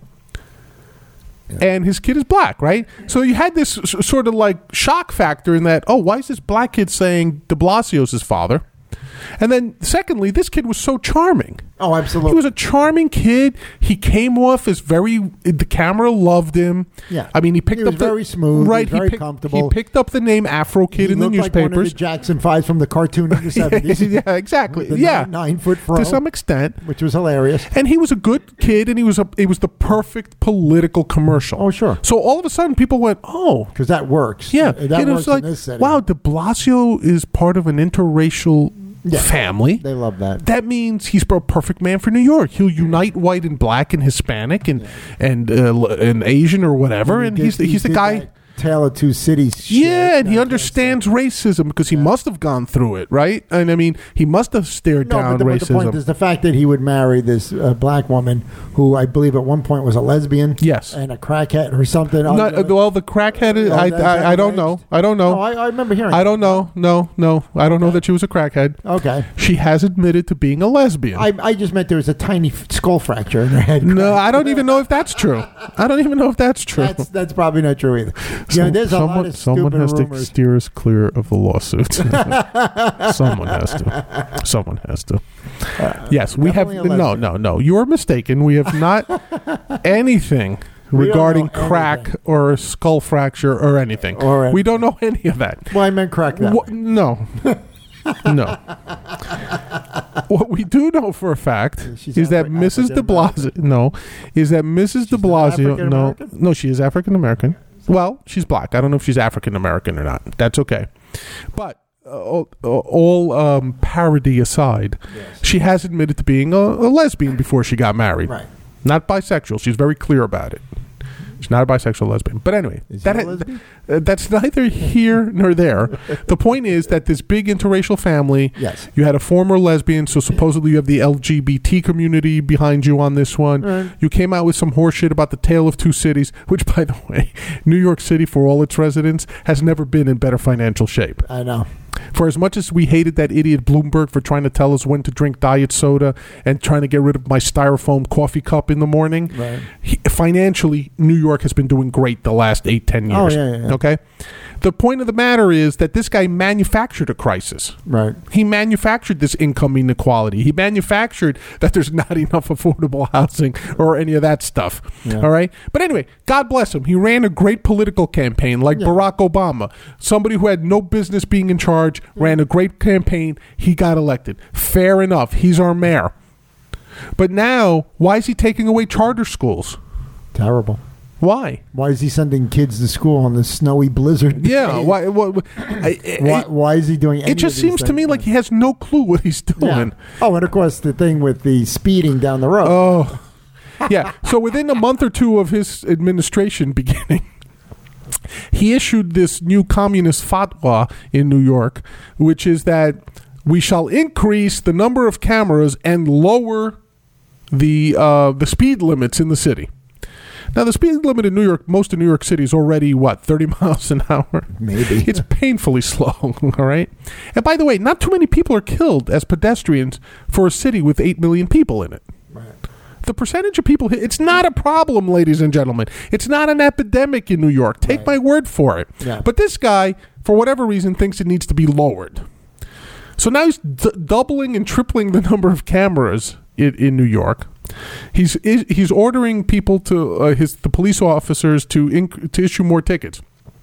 Yeah. And his kid is black, right? So you had this s- sort of like shock factor in that, oh, why is this black kid saying de Blasio's his father? And then, secondly, this kid was so charming. Oh, absolutely. He was a charming kid. He came off as very... The camera loved him. Yeah. I mean, he picked he was up... the, very smooth. Right. He was very he picked, comfortable. He picked up the name Afro Kid he in the newspapers. newspapers. Like one of the Jackson Fives from the cartoon in the seventies. Yeah, exactly. The yeah. Nine, nine foot fro. To some extent. Which was hilarious. And he was a good kid, and he was a, it was the perfect political commercial. Oh, sure. So all of a sudden, people went, oh... Because that works. Yeah. That it works was like, in this setting. wow, de Blasio is part of an interracial... Yeah, family. They love that. That means he's a perfect man for New York. He'll unite white and black and Hispanic and yeah. and uh, and Asian or whatever. And, and did, he's the, he's the guy. That. Tale of Two Cities. Shit. Yeah, and he I understands racism because he yeah. must have gone through it, right? And I mean, he must have stared no, down but the, racism. But the point is the fact that he would marry this uh, black woman who I believe at one point was a lesbian. Yes. And a crackhead or something. No, uh, well, the crackhead, is, oh, I, I, I don't know. I don't know. No, I, I remember hearing I don't know. No, no. I don't okay. know that she was a crackhead. Okay. She has admitted to being a lesbian. I, I just meant there was a tiny f- skull fracture in her head. No, I don't even know if that's true. I don't even know if that's true. That's, that's probably not true either. So, you know, there's a someone, lot of someone has rumors. to steer us clear of the lawsuit. Someone has to. Someone has to. Uh, yes, we have. No, no, no. You are mistaken. We have not anything We regarding don't know crack anything. or skull fracture or anything. Or anything. We don't know any of that. Well, I meant crack that. Wha- no. No. What we do know for a fact She's is that Afri- Missus De Blasio. No, is that Missus De Blasio. No, African-American? no, she is African American. Well, she's black. I don't know if she's African American or not. That's okay. But uh, all, all um, parody aside, Yes. she has admitted to being a, a lesbian before she got married. Right. Not bisexual. She's very clear about it. She's not a bisexual lesbian. But anyway, Is that she a lesbian? uh, that's neither here nor there. The point is that this big interracial family, Yes. you had a former lesbian, so supposedly you have the L G B T community behind you on this one. Right. You came out with some horseshit about the Tale of Two Cities, which, by the way, New York City, for all its residents, has never been in better financial shape. I know. For as much as we hated that idiot Bloomberg for trying to tell us when to drink diet soda and trying to get rid of my styrofoam coffee cup in the morning, Right. he, financially, New York has been doing great the last eight, ten years. Oh, yeah, yeah, yeah. Okay? The point of the matter is that this guy manufactured a crisis. Right. He manufactured this income inequality. He manufactured that there's not enough affordable housing or any of that stuff. Yeah. All right? But anyway, God bless him. He ran a great political campaign like Yeah. Barack Obama. Somebody who had no business being in charge ran a great campaign. He got elected. Fair enough. He's our mayor. But now, why is he taking away charter schools? Terrible. Why? Why is he sending kids to school on this snowy blizzard? Yeah. Why? What, I, I, Why, why is he doing any it just of these seems to me things? like he has no clue what he's doing. Yeah. Oh, and of course the thing with the speeding down the road. Oh, yeah. So within a month or two of his administration beginning, he issued this new communist fatwa in New York, which is that we shall increase the number of cameras and lower the uh, the speed limits in the city. Now, the speed limit in New York, most of New York City is already, what, thirty miles an hour? Maybe. It's painfully slow, all right? And by the way, not too many people are killed as pedestrians for a city with eight million people in it. Right. The percentage of people, it's not a problem, ladies and gentlemen. It's not an epidemic in New York. Take Right. my word for it. Yeah. But this guy, for whatever reason, thinks it needs to be lowered. So now he's d- doubling and tripling the number of cameras in, in New York. He's he's ordering people to uh, his the police officers to inc- to issue more tickets.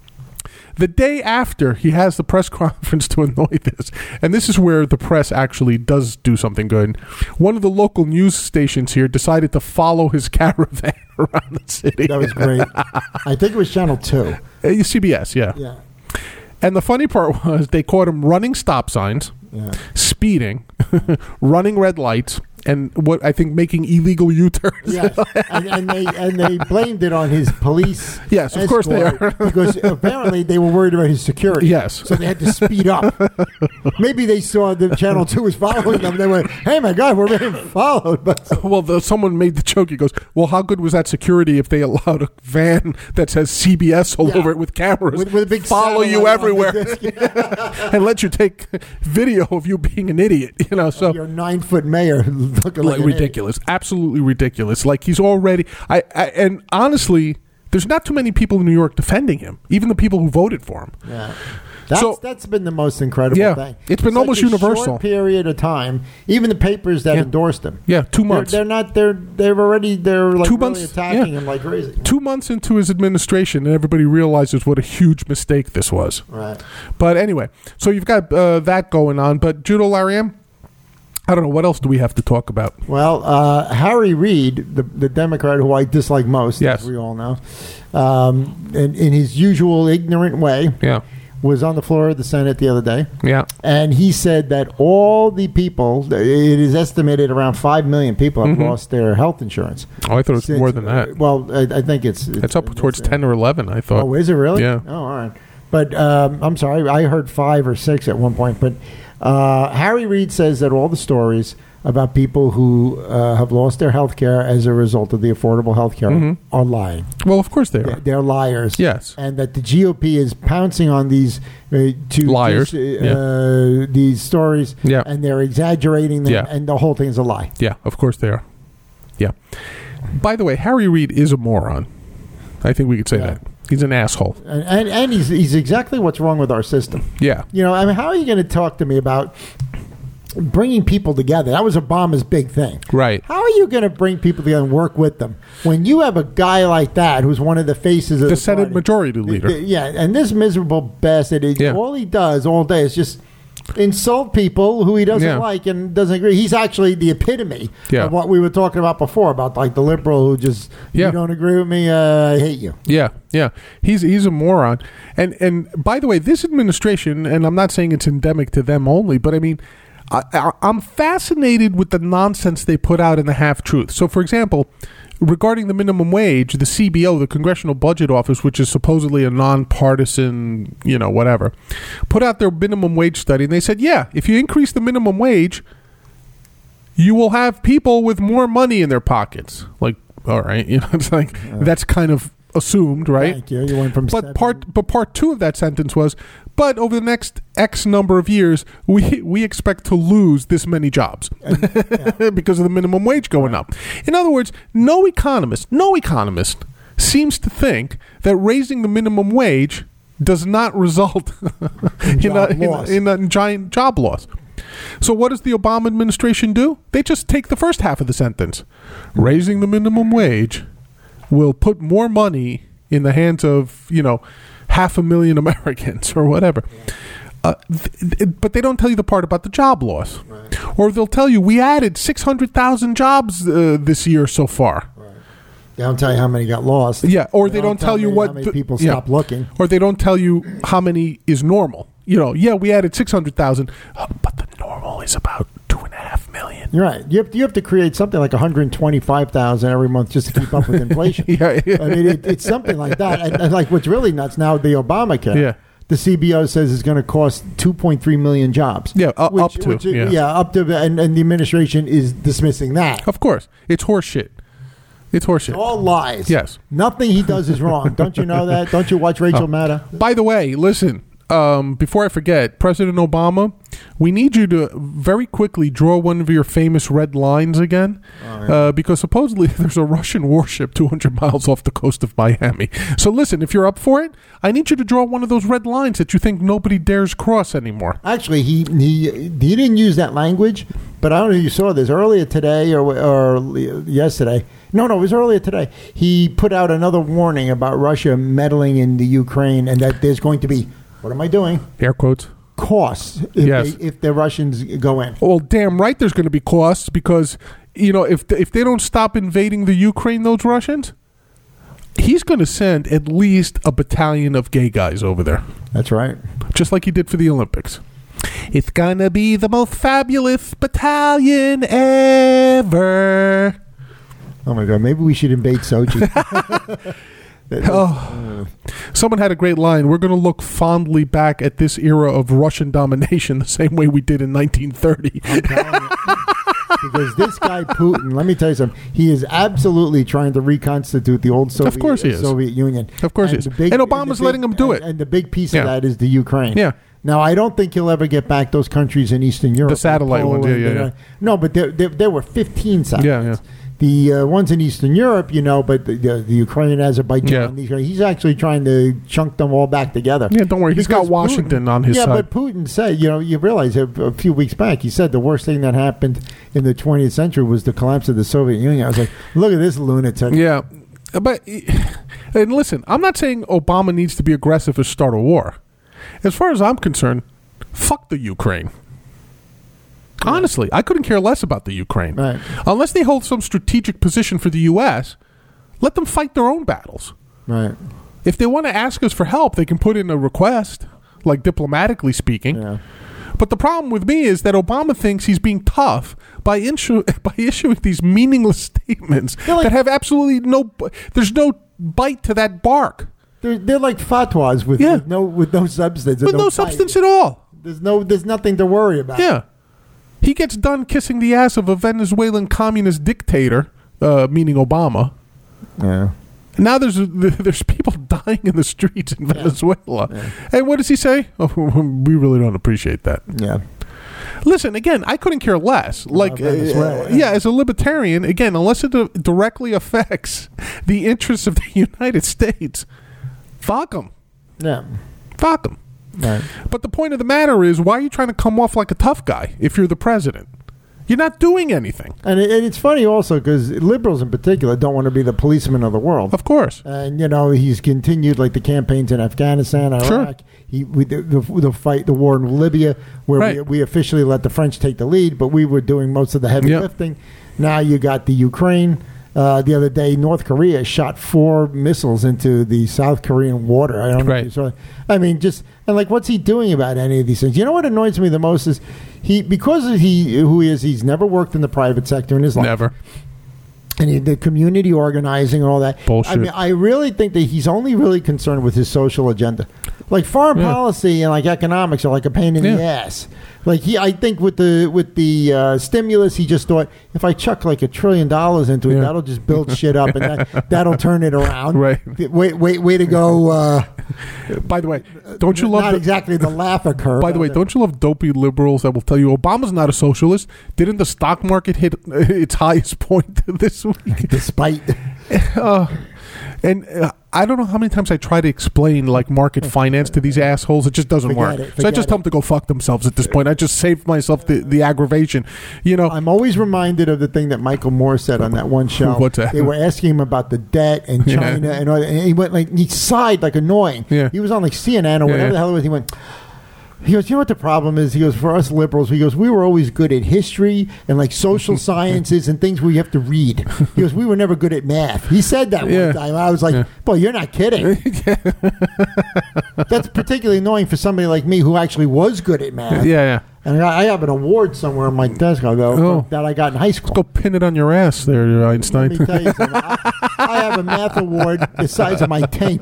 The day after he has the press conference to annoy this, and this is where the press actually does do something good. One of the local news stations here decided to follow his caravan around the city. That was great. I think it was Channel two. Uh, C B S, yeah. Yeah. And the funny part was they caught him running stop signs, Yeah. speeding, running red lights, and what I think making illegal U-turns. Yes. and, and they and they blamed it on his police. Yes, of course they escort are. because apparently they were worried about his security. Yes. So they had to speed up. Maybe they saw the Channel two was following them. They went, "Hey, my God, we're being followed." But Well, the, someone made the joke. He goes, well, how good was that security if they allowed a van that says C B S all Yeah. over it with cameras with, with a big follow you satellite on the everywhere disc. and let you take video of you being an idiot, you know? So Your nine foot mayor looking like, like an ridiculous, absolutely ridiculous. Like he's already, I, I and honestly, there's not too many people in New York defending him, even the people who voted for him. idiot. Yeah. That's, So- that's been the most incredible Yeah. thing. It's been Such almost a universal. Short period of time. Even the papers that Yeah. endorsed him. Yeah, two They're, months. they're not. They're they're already. They're like Two really months, attacking yeah. him like crazy. Two months into his administration, and everybody realizes what a huge mistake this was. Right. But anyway, so you've got uh, that going on. But Judo Lariam, I don't know. What else do we have to talk about? Well, uh, Harry Reid, the the Democrat who I dislike most, Yes. as we all know, um, in, in his usual ignorant way, Yeah. was on the floor of the Senate the other day. Yeah. And he said that all the people, it is estimated around five million people have Mhm. lost their health insurance. Oh, I thought it was Since- more than that. Well, I, I think it's... It's up towards ten or eleven, I thought. Oh, is it really? Yeah. Oh, all right. But um, I'm sorry, I heard five or six at one point. But uh, Harry Reid says that all the stories about people who uh, have lost their health care as a result of the Affordable Health Care Mhm. are lying. Well, of course they They're, are. they're liars. Yes. And that the G O P is pouncing on these uh, to Liars. These, uh, uh, these stories, Yeah. and they're exaggerating them, Yeah. and the whole thing is a lie. Yeah, of course they are. Yeah. By the way, Harry Reid is a moron. I think we could say Yeah. that. He's an asshole. And, and, and he's, he's exactly what's wrong with our system. Yeah. You know, I mean, how are you going to talk to me about bringing people together? That was Obama's big thing. Right. How are you going to bring people together and work with them when you have a guy like that who's one of the faces of The the, Senate party? Majority Leader. Yeah, and this miserable bastard, is, Yeah. all he does all day is just insult people who he doesn't Yeah. like and doesn't agree. He's actually the epitome Yeah. of what we were talking about before, about like the liberal who just, Yeah. you don't agree with me, uh, I hate you. Yeah, yeah. He's he's a moron. And and by the way, this administration, and I'm not saying it's endemic to them only, but I mean, I, I, I'm fascinated with the nonsense they put out in the half truth. So, for example, regarding the minimum wage, the C B O, the Congressional Budget Office, which is supposedly a nonpartisan, you know, whatever, put out their minimum wage study, and they said, yeah, if you increase the minimum wage, you will have people with more money in their pockets. Like, all right, you know, it's like that's kind of assumed, right? Thank you. You went from But seven- part but part two of that sentence was, but over the next X number of years, we we expect to lose this many jobs because of the minimum wage going up. In other words, no economist, no economist seems to think that raising the minimum wage does not result in, job a, in, a, loss. in a giant job loss. So what does the Obama administration do? They just take the first half of the sentence. Raising the minimum wage will put more money in the hands of, you know, half a million Americans or whatever. Uh, th- th- but they don't tell you the part about the job loss. Right. Or they'll tell you, we added six hundred thousand jobs uh, this year so far. They don't tell you how many got lost. Yeah, or they, don't, tell, you me what how many the- people yeah. stopped looking. Or they don't tell you how many is normal. You know, yeah, we added six hundred thousand, uh, but the normal is about two and a half million. You're right. You have to, you have to create something like one hundred twenty-five thousand every month just to keep up with inflation. Yeah, yeah. I mean, it, it's something like that. And, and like what's really nuts now, the Obamacare. Yeah. The C B O says it's going to cost two point three million jobs. Yeah, uh, up to, Which, yeah. yeah, up to, and, and the administration is dismissing that. Of course. It's horseshit. It's horseshit. All lies. Yes. Nothing he does is wrong. Don't you know that? Don't you watch Rachel Oh. Maddow? By the way, listen, um, before I forget, President Obama, we need you to very quickly draw one of your famous red lines again, Oh, yeah. uh, because supposedly there's a Russian warship two hundred miles off the coast of Miami. So listen, if you're up for it, I need you to draw one of those red lines that you think nobody dares cross anymore. Actually, he, he he didn't use that language, but I don't know if you saw this earlier today or or yesterday. No, no, it was earlier today. He put out another warning about Russia meddling in the Ukraine and that there's going to be, what am I doing? Air quotes. Costs if, Yes. they, if the Russians go in. Well, damn right there's going to be costs because, you know, if if they don't stop invading the Ukraine, those Russians, he's going to send at least a battalion of gay guys over there. That's right. Just like he did for the Olympics. It's gonna be the most fabulous battalion ever. Oh my God! Maybe we should invade Sochi. Oh. Someone had a great line. We're going to look fondly back at this era of Russian domination the same way we did in nineteen thirty. I'm telling you. Because this guy Putin, let me tell you something. He is absolutely trying to reconstitute the old Soviet, Of course he is. Soviet Union. Of course he And is. the big- And the Obama's big- letting him do and- it. And the big piece Yeah. of that is the Ukraine. Yeah. Now, I don't think he'll ever get back those countries in Eastern Europe. The satellite like ones, yeah, Poland yeah, and, yeah. uh, No, but there, there, there were fifteen satellites. Yeah, yeah. The uh, ones in Eastern Europe, you know, but the, the, the Ukraine, Azerbaijan, Yeah. these guys, he's actually trying to chunk them all back together. Yeah, don't worry. He's got Because Washington Putin- on his yeah, side. but Putin said, you know, you realize a, a few weeks back, he said the worst thing that happened in the twentieth century was the collapse of the Soviet Union. I was like, look at this lunatic. Yeah, but and listen, I'm not saying Obama needs to be aggressive or start a war. As far as I'm concerned, fuck the Ukraine. Honestly, I couldn't care less about the Ukraine. Right. Unless they hold some strategic position for the U S, let them fight their own battles. Right. If they want to ask us for help, they can put in a request. like diplomatically speaking. Yeah. But the problem with me is that Obama thinks he's being tough by issue, by issuing these meaningless statements like, that have absolutely no. There's no bite to that bark. They're, they're like fatwas with, Yeah. with no with no substance. With and no, no substance fight. at all. There's no there's nothing to worry about. Yeah. He gets done kissing the ass of a Venezuelan communist dictator, uh, meaning Obama. Yeah. Now there's there's people dying in the streets in Venezuela. Yeah. And what does he say? Oh, we really don't appreciate that. Yeah. Listen, again, I couldn't care less. Like, Venezuela, uh, yeah. yeah, as a libertarian, again, unless it uh, directly affects the interests of the United States, fuck them. Yeah. Fuck them. Right. But the point of the matter is, why are you trying to come off like a tough guy if you're the president? You're not doing anything. And, it, and it's funny also because liberals in particular don't want to be the policemen of the world. Of course. And, you know, he's continued like the campaigns in Afghanistan, Iraq. Sure. He, we, the, the, the fight, the war in Libya, where Right. we, we officially let the French take the lead, but we were doing most of the heavy Yep. lifting. Now you got the Ukraine. Uh, the other day, North Korea shot four missiles into the South Korean water. I don't know. Right. If you saw. I mean, just and like, what's he doing about any of these things? You know what annoys me the most is he because of he who he is. He's never worked in the private sector in his life. Never. And he, the community organizing and all that. Bullshit. I mean, I really think that he's only really concerned with his social agenda. Like foreign Yeah. policy and like economics are like a pain in Yeah. the ass. Like he, I think with the with the uh, stimulus, he just thought if I chuck like a trillion dollars into it, Yeah. that'll just build shit up and that, that'll turn it around. Right. Wait, wait, way to go! Uh, By the way, don't you love not the, exactly the laugh occur. By the way, don't you love dopey liberals that will tell you Obama's not a socialist? Didn't the stock market hit its highest point this week? despite Uh, and uh, I don't know how many times I try to explain like market finance to these assholes. It just doesn't Forget work. it, so I forget just tell it. them to go fuck themselves at this point. I just saved myself the, the aggravation. You know, I'm always reminded of the thing that Michael Moore said on that one show. What's that? They were asking him about the debt and Yeah. China and all that, and he went like he sighed like annoying. Yeah. He was on like C N N or Yeah, whatever yeah. the hell it was. He went. He goes, you know what the problem is? He goes, for us liberals, he goes, we were always good at history and like social sciences and things where you have to read. He goes, we were never good at math. He said that Yeah. one time. I was like, Yeah. boy, you're not kidding. That's particularly annoying for somebody like me who actually was good at math. yeah, yeah. And I I have an award somewhere on my desk. I'll go Oh. that I got in high school. Go pin it on your ass there, Let Einstein. me tell you something. I, I have a math award the size of my tank.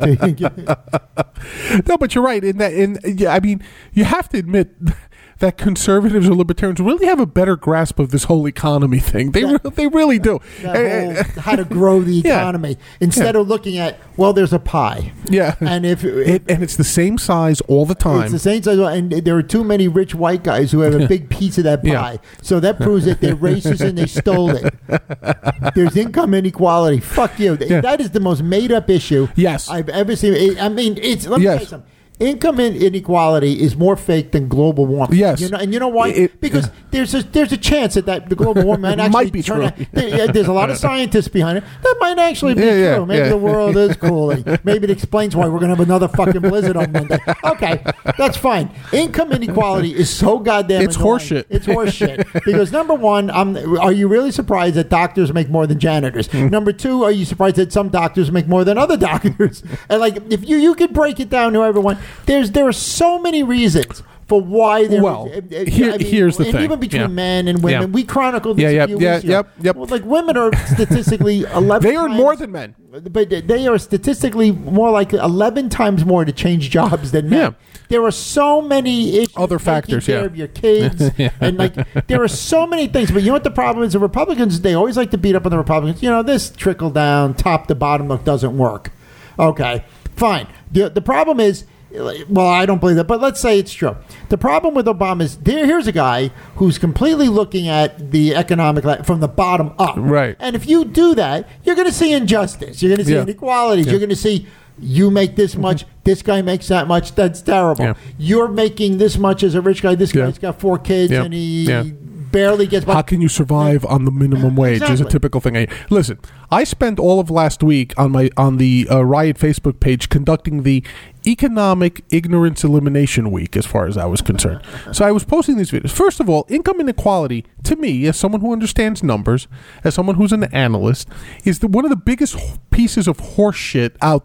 No, but you're right. In that, in yeah, I mean, you have to admit that conservatives or libertarians really have a better grasp of this whole economy thing. They That- re- they really do. That Eh, whole, how to grow the Yeah. economy instead Yeah. of looking at well, there's a pie, yeah, and if it, and it's the same size all the it's time. the same size, and there are too many rich white guys who have a big piece of that pie. Yeah. So that proves that they're racist and they stole it. There's income inequality. Fuck you. Yeah. That is the most made up issue Yes. I've ever seen. It- I mean, it's let me Yes. tell you something. Income in- inequality is more fake than global warming. Yes. you know, and you know why? It- because there's a there's a chance that, that the global warming might It actually might be turn true. out- there- yeah, there's a lot of scientists behind it. That might actually be Yeah, yeah, true. Maybe yeah. the world is cooling. Maybe it explains why we're going to have another fucking blizzard on Monday. Okay, that's fine. Income inequality is so goddamn It's annoying. horseshit. It's horseshit. Because number one, um, are you really surprised that doctors make more than janitors? Hmm. Number two, are you surprised that some doctors make more than other doctors? And like, if you you could break it down to everyone, there's there are so many reasons for why there. Well, uh, uh, here- here's the and thing. even between Yeah. men and women, Yeah. we chronicled this Yeah, a yep, few yeah, weeks ago. yep, yep. Well, like women are statistically eleven. They earn times- more than men. but they are statistically more like eleven times more to change jobs than men. Yeah. There are so many issues. Other taking factors, care yeah. of your kids, Yeah. and like there are so many things. But you know what the problem is? The Republicans, they always like to beat up on the Republicans. You know, this trickle down, top to bottom look doesn't work. Okay, fine. The the problem is. Well, I don't believe that, but let's say it's true. The problem with Obama is there. Here's a guy who's completely looking at the economic la- from the bottom up. Right. And if you do that, you're going to see injustice. You're going to see Yeah. inequalities. Yeah. You're going to see you make this much, this guy makes that much. That's terrible. Yeah. You're making this much as a rich guy. This Yeah. guy's got four kids Yeah. and he Yeah. barely gets by. How can you survive on the minimum wage? Is a Exactly. typical thing. I, listen, I spent all of last week on my on the uh, Riot Facebook page conducting the Economic Ignorance Elimination Week, as far as I was concerned. So I was posting these videos. First of all, income inequality, to me, as someone who understands numbers, as someone who's an analyst, is the, one of the biggest h- pieces of horse shit out there.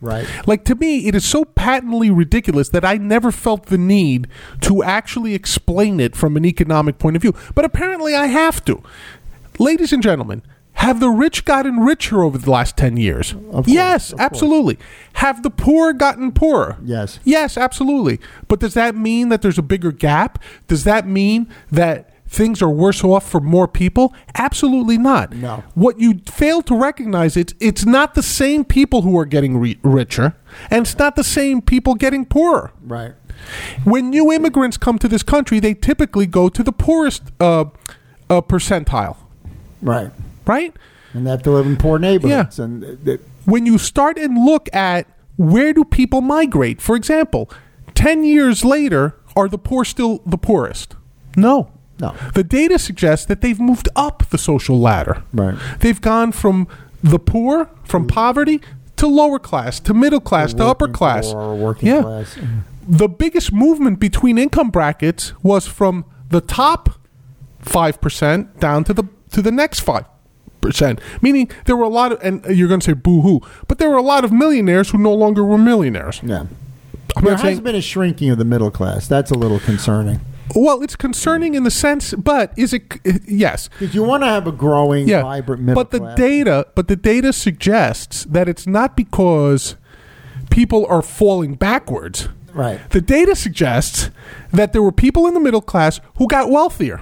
Right. Like, to me, it is so patently ridiculous that I never felt the need to actually explain it from an economic point of view. But apparently I have to. Ladies and gentlemen, have the rich gotten richer over the last ten years? Of course, yes, of absolutely. Course. Have the poor gotten poorer? Yes. Yes, absolutely. But does that mean that there's a bigger gap? Does that mean that things are worse off for more people? Absolutely not. No. What you fail to recognize, it's it's not the same people who are getting re- richer, and it's not the same people getting poorer. Right. When new immigrants come to this country, they typically go to the poorest uh, uh, percentile. Right. Right? And they have to live in poor neighborhoods. Yeah. And th- when you start and look at where do people migrate, for example, ten years later, are the poor still the poorest? No. No. The data suggests that they've moved up the social ladder. Right. They've gone from the poor, from poverty, to lower class, to middle class, to upper class. Or working yeah. class. The biggest movement between income brackets was from the top five percent down to the to the next five percent. Meaning there were a lot of, and you're going to say boo-hoo, but there were a lot of millionaires who no longer were millionaires. Yeah. I'm There not has saying, been a shrinking of the middle class. That's a little concerning. well, it's concerning in the sense, but is it, yes. Because you want to have a growing, Yeah, vibrant middle but the class. data, but the data suggests that it's not because people are falling backwards. Right. The data suggests that there were people in the middle class who got wealthier.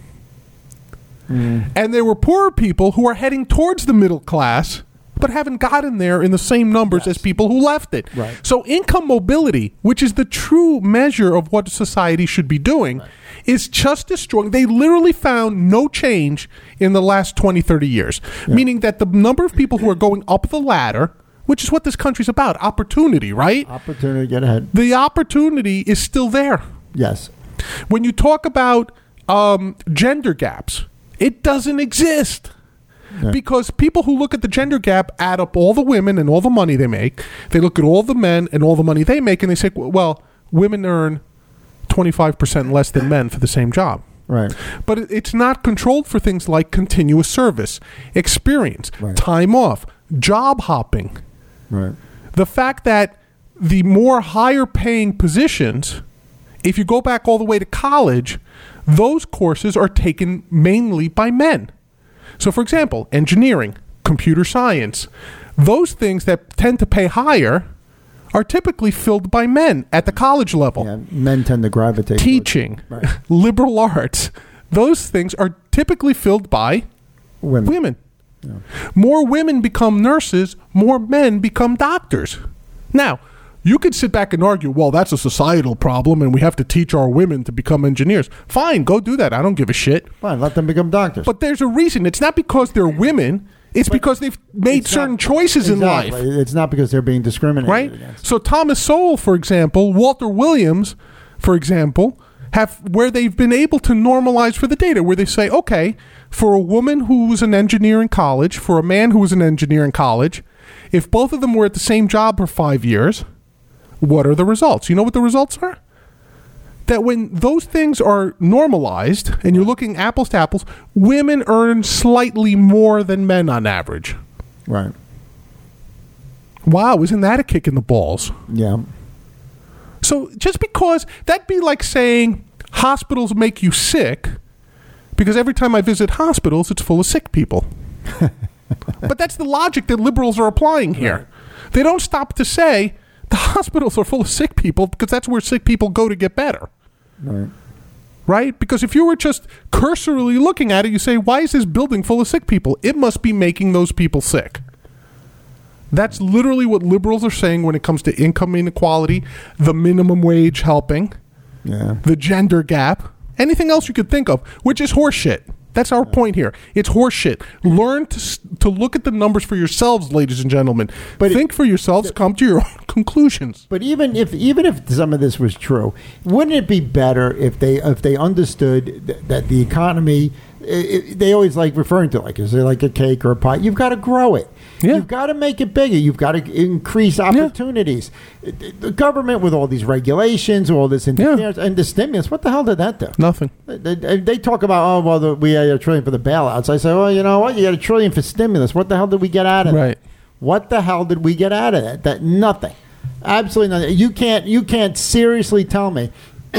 Mm. And there were poorer people who are heading towards the middle class but haven't gotten there in the same numbers Yes. as people who left it. Right. So income mobility, which is the true measure of what society should be doing, right. is just as strong. They literally found no change in the last twenty, thirty years, yeah. meaning that the number of people who are going up the ladder, which is what this country's about, opportunity, right? Opportunity to get ahead. The opportunity is still there. Yes. When you talk about um, gender gaps, it doesn't exist. Yeah. Because people who look at the gender gap add up all the women and all the money they make. They look at all the men and all the money they make, and they say, well, women earn twenty-five percent less than men for the same job. Right. But it's not controlled for things like continuous service, experience, right. time off, job hopping. Right. The fact that the more higher paying positions, if you go back all the way to college, those courses are taken mainly by men. So, for example, engineering, computer science, those things that tend to pay higher are typically filled by men at the college level. Yeah, men tend to gravitate. Teaching, right. liberal arts, those things are typically filled by women. women. Yeah. More women become nurses, more men become doctors. Now, you could sit back and argue, well, that's a societal problem and we have to teach our women to become engineers. Fine, go do that. I don't give a shit. Fine, let them become doctors. But there's a reason. It's not because they're women. It's but because they've made certain not, choices exactly. in life. It's not because they're being discriminated right? against. So Thomas Sowell, for example, Walter Williams, for example, have where they've been able to normalize for the data, where they say, okay, for a woman who was an engineer in college, for a man who was an engineer in college, if both of them were at the same job for five years, what are the results? You know what the results are? That when those things are normalized and you're looking apples to apples, women earn slightly more than men on average. Right. Wow, isn't that a kick in the balls? Yeah. So just because, that'd be like saying hospitals make you sick because every time I visit hospitals, it's full of sick people. But that's the logic that liberals are applying here. Right. They don't stop to say the hospitals are full of sick people because that's where sick people go to get better. Right. Right? Because if you were just cursorily looking at it, you say, why is this building full of sick people? It must be making those people sick. That's literally what liberals are saying when it comes to income inequality, the minimum wage helping, yeah. the gender gap, anything else you could think of, which is horseshit. That's our point here. It's horseshit. Learn to to look at the numbers for yourselves, ladies and gentlemen. But think it, for yourselves. Come to your own conclusions. But even if even if some of this was true, wouldn't it be better if they if they understood th- that the economy? It, it, they always like referring to it like is it like a cake or a pie? You've got to grow it. Yeah. You've got to make it bigger. You've got to increase opportunities. Yeah. The government with all these regulations, all this interference, yeah. and the stimulus, what the hell did that do? Nothing. They, they, they talk about, oh, well, the, we had a trillion for the bailouts. I say, well, you know what? You got a trillion for stimulus. What the hell did we get out of right. it? What the hell did we get out of that? That nothing, absolutely nothing. You can't you can't seriously tell me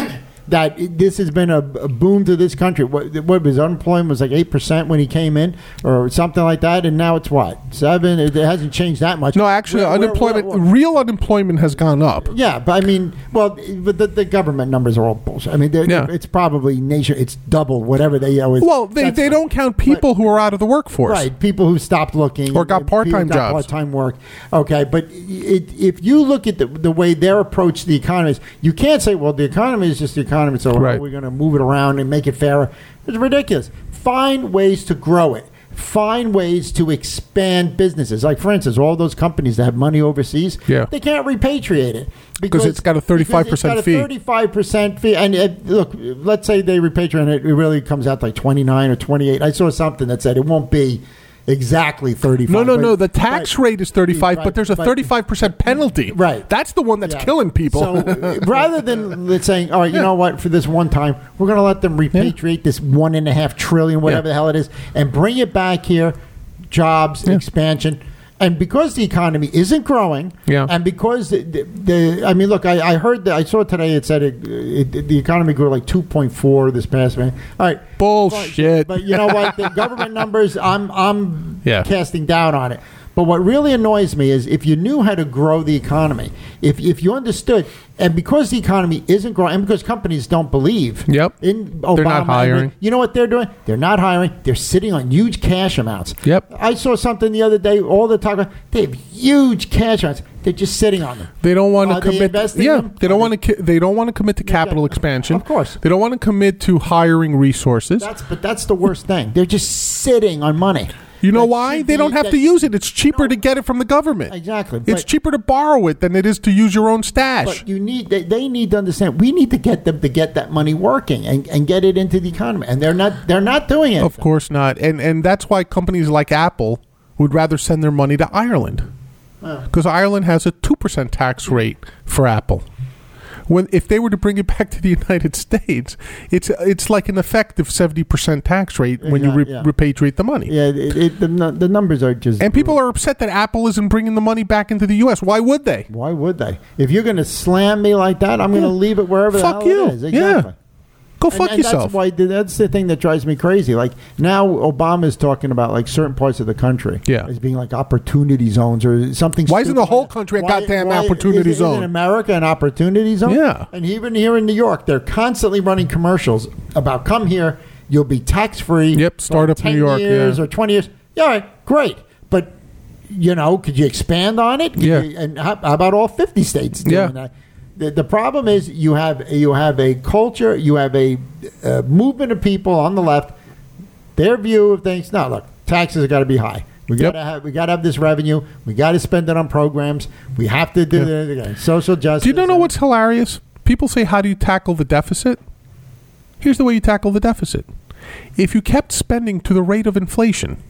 that this has been a, a boon to this country. What, what was unemployment was like eight percent when he came in, or something like that, and now it's what seven. It, it hasn't changed that much. No, actually, we're, unemployment, we're, we're, real unemployment has gone up. Yeah, but I mean, well, but the, the government numbers are all bullshit. I mean, yeah. it's probably nation. It's double whatever they always. Well, they, they don't count people but, who are out of the workforce, right? People who stopped looking or got part time jobs, part time work. Okay, but it, if you look at the the way their approach to the economy is, you can't say, well, the economy is just the economy, so right. we're going to move it around and make it fairer. It's ridiculous. Find ways to grow it. Find ways to expand businesses. Like, for instance, all those companies that have money overseas, yeah. they can't repatriate it. Because it's got a thirty-five percent fee. It's got a thirty-five percent fee. And it, look, let's say they repatriate it, it really comes out like twenty-nine or twenty-eight. I saw something that said it won't be exactly thirty-five. No, no, no. The tax right. rate is thirty-five, right. but there's a thirty-five percent penalty. Right. That's the one that's yeah. killing people. So rather than saying, all right, you yeah. know what, for this one time, we're going to let them repatriate yeah. this one and a half trillion, whatever yeah. the hell it is, and bring it back here, jobs, yeah. expansion. And because the economy isn't growing, yeah. and because the, the, the I mean, look, I, I heard that I saw today it said it, it, the economy grew like two point four this past month. All right, bullshit. But, but you know what? The government numbers, I'm I'm yeah. casting doubt on it. But what really annoys me is if you knew how to grow the economy, if if you understood, and because the economy isn't growing, and because companies don't believe yep. in Obama, they're not hiring. You know what they're doing? They're not hiring. They're sitting on huge cash amounts. Yep. I saw something the other day. All the talk about they have huge cash amounts. They're just sitting on them. They don't want to Are commit. They yeah, them? they don't want to. They don't want to commit to capital expansion. Of course, they don't want to commit to hiring resources. That's but that's the worst thing. They're just sitting on money. You know that why? They don't have that, to use it. It's cheaper no, to get it from the government. Exactly. It's cheaper to borrow it than it is to use your own stash. But you need they, they need to understand we need to get them to get that money working and, and get it into the economy. And they're not they're not doing it. Of course not. And and that's why companies like Apple would rather send their money to Ireland. Because oh. Ireland has a two percent tax rate for Apple. When if they were to bring it back to the United States, it's it's like an effective seventy percent tax rate when yeah, you re- yeah. repatriate the money. Yeah, it, it, the, the numbers are just... And people are upset that Apple isn't bringing the money back into the U S. Why would they? Why would they? If you're going to slam me like that, I'm yeah. going to leave it wherever Fuck the hell you. it is. Exactly. Yeah. Go fuck and, and yourself. That's why that's the thing that drives me crazy. Like now, Obama's talking about like certain parts of the country yeah. as being like opportunity zones or something. Why isn't the whole like country a why, goddamn why, opportunity is, zone? Isn't America an opportunity zone? Yeah. And even here in New York, they're constantly running commercials about come here, you'll be tax free. Yep. Start up New York. Years yeah. or twenty years. Yeah, all right, great, but you know, could you expand on it? Could yeah. You, and how, how about all fifty states doing yeah. that? The, the problem is you have you have a culture, you have a, a movement of people on the left. Their view of things. No, look, taxes have got to be high. We got to yep. have we got to have this revenue. We got to spend it on programs. We have to do yeah. the, the social justice. Do you don't know what's hilarious? People say, "How do you tackle the deficit?" Here's the way you tackle the deficit: if you kept spending to the rate of inflation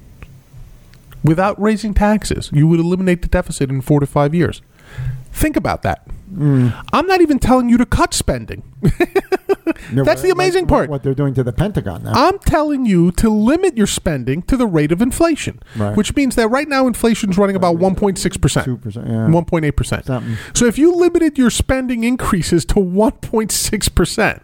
without raising taxes, you would eliminate the deficit in four to five years. Think about that. Mm. I'm not even telling you to cut spending. no, That's the amazing like, part. What they're doing to the Pentagon now. I'm telling you to limit your spending to the rate of inflation, right. which means that right now inflation is running about one point six percent. two percent, yeah. one point eight percent. Something. So if you limited your spending increases to one point six percent,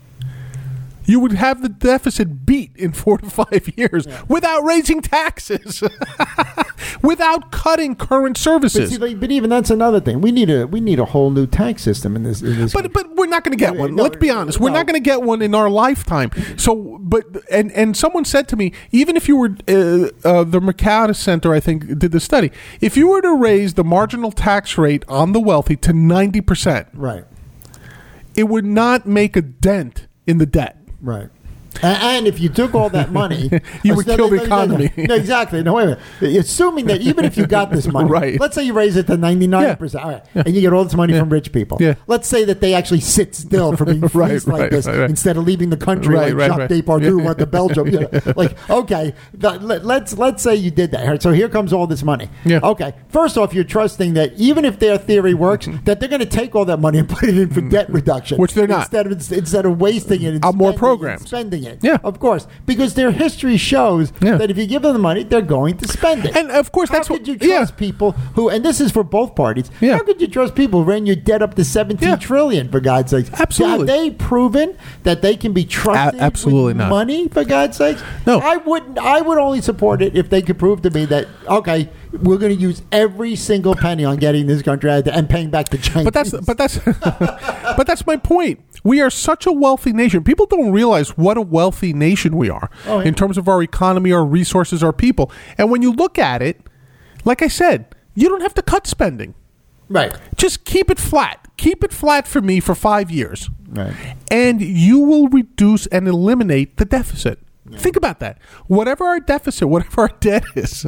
you would have the deficit beat in four to five years yeah. without raising taxes, without cutting current services. But, see, like, but even that's another thing. We need a we need a whole new tax system in this. In this but but we're not going to get one. No, Let's be honest. No. We're not going to get one in our lifetime. So, but and and someone said to me, even if you were uh, uh, the Mercatus Center, I think did the study. If you were to raise the marginal tax rate on the wealthy to ninety percent, right, it would not make a dent in the debt. Right. And if you took all that money, you would kill the economy. No, exactly. No, wait a minute. Assuming that even if you got this money, right. let's say you raise it to ninety-nine percent, all right, yeah. and you get all this money yeah. from rich people. Yeah. Let's say that they actually sit still for being right, fleeced right, like this right, right. instead of leaving the country right, like right, Jacques right. Depardieu yeah. went to Belgium. You know, like, okay, the, let, let's let's say you did that. All right, so here comes all this money. Yeah. Okay, first off, you're trusting that even if their theory works, that they're going to take all that money and put it in for debt reduction. Which they're not. Instead of, instead of wasting it and on more spending, programs. and spending spending it. Yeah. Of course. Because their history shows Yeah. that if you give them the money, they're going to spend it. And, of course, How that's could what... you trust yeah. people who, and this is for both parties, Yeah. how could you trust people who ran your debt up to seventeen Yeah. trillion, for God's sakes? Absolutely. Have they proven that they can be trusted A- absolutely with not. money, for God's sakes? No. I wouldn't. I would only support it if they could prove to me that, okay, we're going to use every single penny on getting this country out and paying back the Chinese. But that's but that's but that's my point. We are such a wealthy nation. People don't realize what a wealthy nation we are Oh, yeah. in terms of our economy, our resources, our people. And when you look at it, like I said, you don't have to cut spending. right. Just keep it flat. Keep it flat for me for five years. Right. And you will reduce and eliminate the deficit. Think about that. Whatever our deficit, whatever our debt is,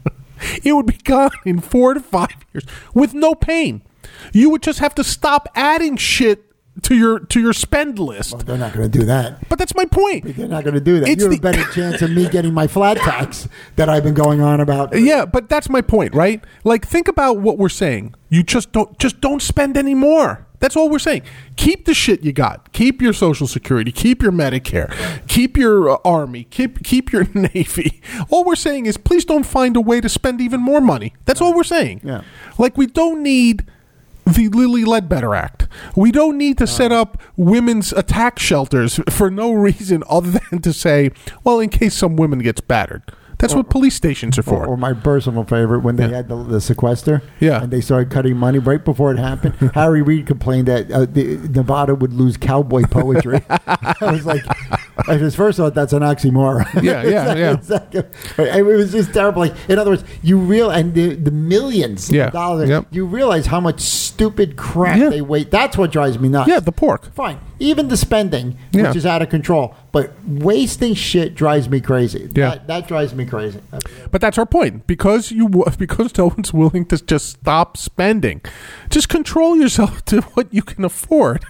it would be gone in four to five years with no pain. You would just have to stop adding shit to your to your spend list. Well, they're not going to do that. But that's my point. They're not going to do that. It's You have the- a better chance of me getting my flat tax that I've been going on about. Yeah, but that's my point, right? Like, think about what we're saying. You just don't just don't spend any more. That's all we're saying. Keep the shit you got. Keep your Social Security. Keep your Medicare. Keep your uh, Army. Keep keep your Navy. All we're saying is, please don't find a way to spend even more money. That's all we're saying. Yeah. Like, we don't need the Lilly Ledbetter Act. We don't need to set up women's attack shelters for no reason other than to say, well, in case some woman gets battered. That's what police stations are for. Or, or my personal favorite, when they Yeah. had the, the sequester, Yeah. and they started cutting money right before it happened. Harry Reid complained that uh, the, Nevada would lose cowboy poetry. I was like, at his first thought, that's an oxymoron. Yeah, yeah, yeah. It's like- it was just terrible. Like, in other words, you real and the, the millions Yeah, of dollars. yep. You realize how much stupid crap Yeah. they wait. That's what drives me nuts. Yeah, the pork. Fine. Even the spending, Yeah. which is out of control, but wasting shit drives me crazy. Yeah. That, that drives me crazy. But that's our point. Because you because no one's willing to just stop spending, just control yourself to what you can afford.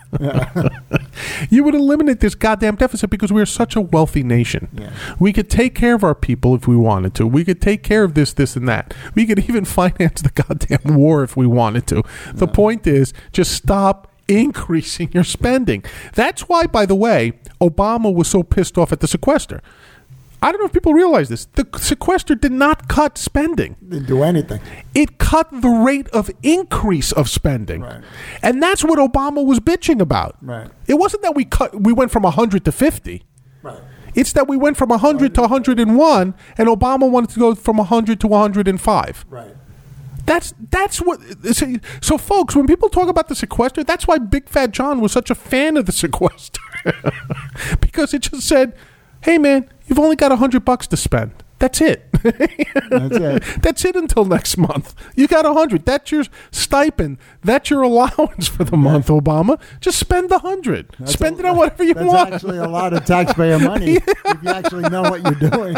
You would eliminate this goddamn deficit because we are such a wealthy nation. Yeah. We could take care of our people if we wanted to. We could take care of this, this, and that. We could even finance the goddamn war if we wanted to. The point is, just stop increasing your spending. That's why, by the way, Obama was so pissed off at the sequester. I don't know if people realize this. The sequester did not cut spending. Didn't do anything. It cut the rate of increase of spending. Right. And that's what Obama was bitching about. Right. It wasn't that we cut we went from one hundred to fifty. Right. It's that we went from one hundred to one hundred one, and Obama wanted to go from one hundred to one hundred five. Right. That's that's what. So, so, folks, when people talk about the sequester, that's why Big Fat John was such a fan of the sequester, because it just said, "Hey, man, you've only got a hundred bucks to spend. That's it. That's it. That's it until next month. You got a hundred. That's your stipend. That's your allowance for the month, Obama. Just spend the hundred. That's Spend a- it on whatever you That's want." actually a lot of taxpayer money if you actually know what you're doing.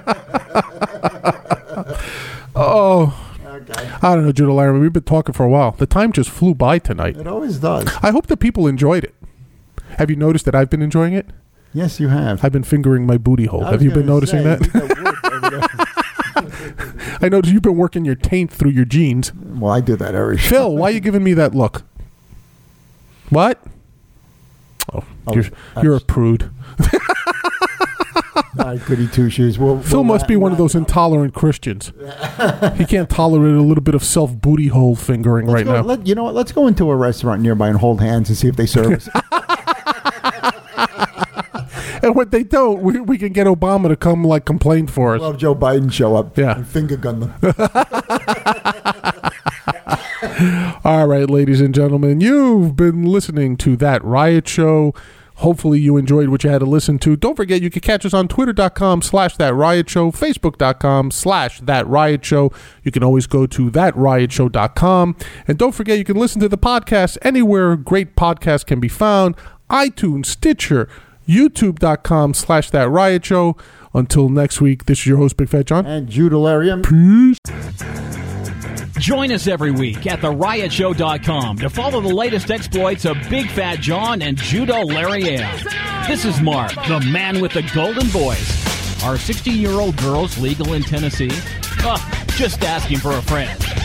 Oh. Okay. I don't know, Judah Larry. We've been talking for a while. The time just flew by tonight. It always does. I hope that people enjoyed it. Have you noticed that I've been enjoying it? Yes, you have. I've been fingering my booty hole. I Have was you been gonna noticing say, that? you got wood over there. I noticed you've been working your taint through your jeans. Well, I do that every show. Phil, why are you giving me that look? What? Oh, Oh, you're, you're a prude. All right, goody two shoes. We'll, Phil we'll must wrap- be one of wrap those up. intolerant Christians. He can't tolerate a little bit of self booty hole fingering Let's right go, now. Let, you know what? Let's go into a restaurant nearby and hold hands and see if they serve us. And when they don't, we, we can get Obama to come like complain for us. We'll have Joe Biden show up Yeah. and finger gun them. All right, ladies and gentlemen, you've been listening to That Riot Show. Hopefully you enjoyed what you had to listen to. Don't forget, you can catch us on twitter.com slash That Riot Show, facebook.com slash That Riot Show. You can always go to that riot show dot com. And don't forget, you can listen to the podcast anywhere great podcasts can be found. iTunes, Stitcher, youtube.com slash That Riot Show. Until next week, this is your host, Big Fat John. And Judalarium. Peace. Join us every week at the riot show dot com to follow the latest exploits of Big Fat John and Judo Larry M. This is Mark, the man with the golden voice. Are sixteen-year-old girls legal in Tennessee? Oh, just asking for a friend.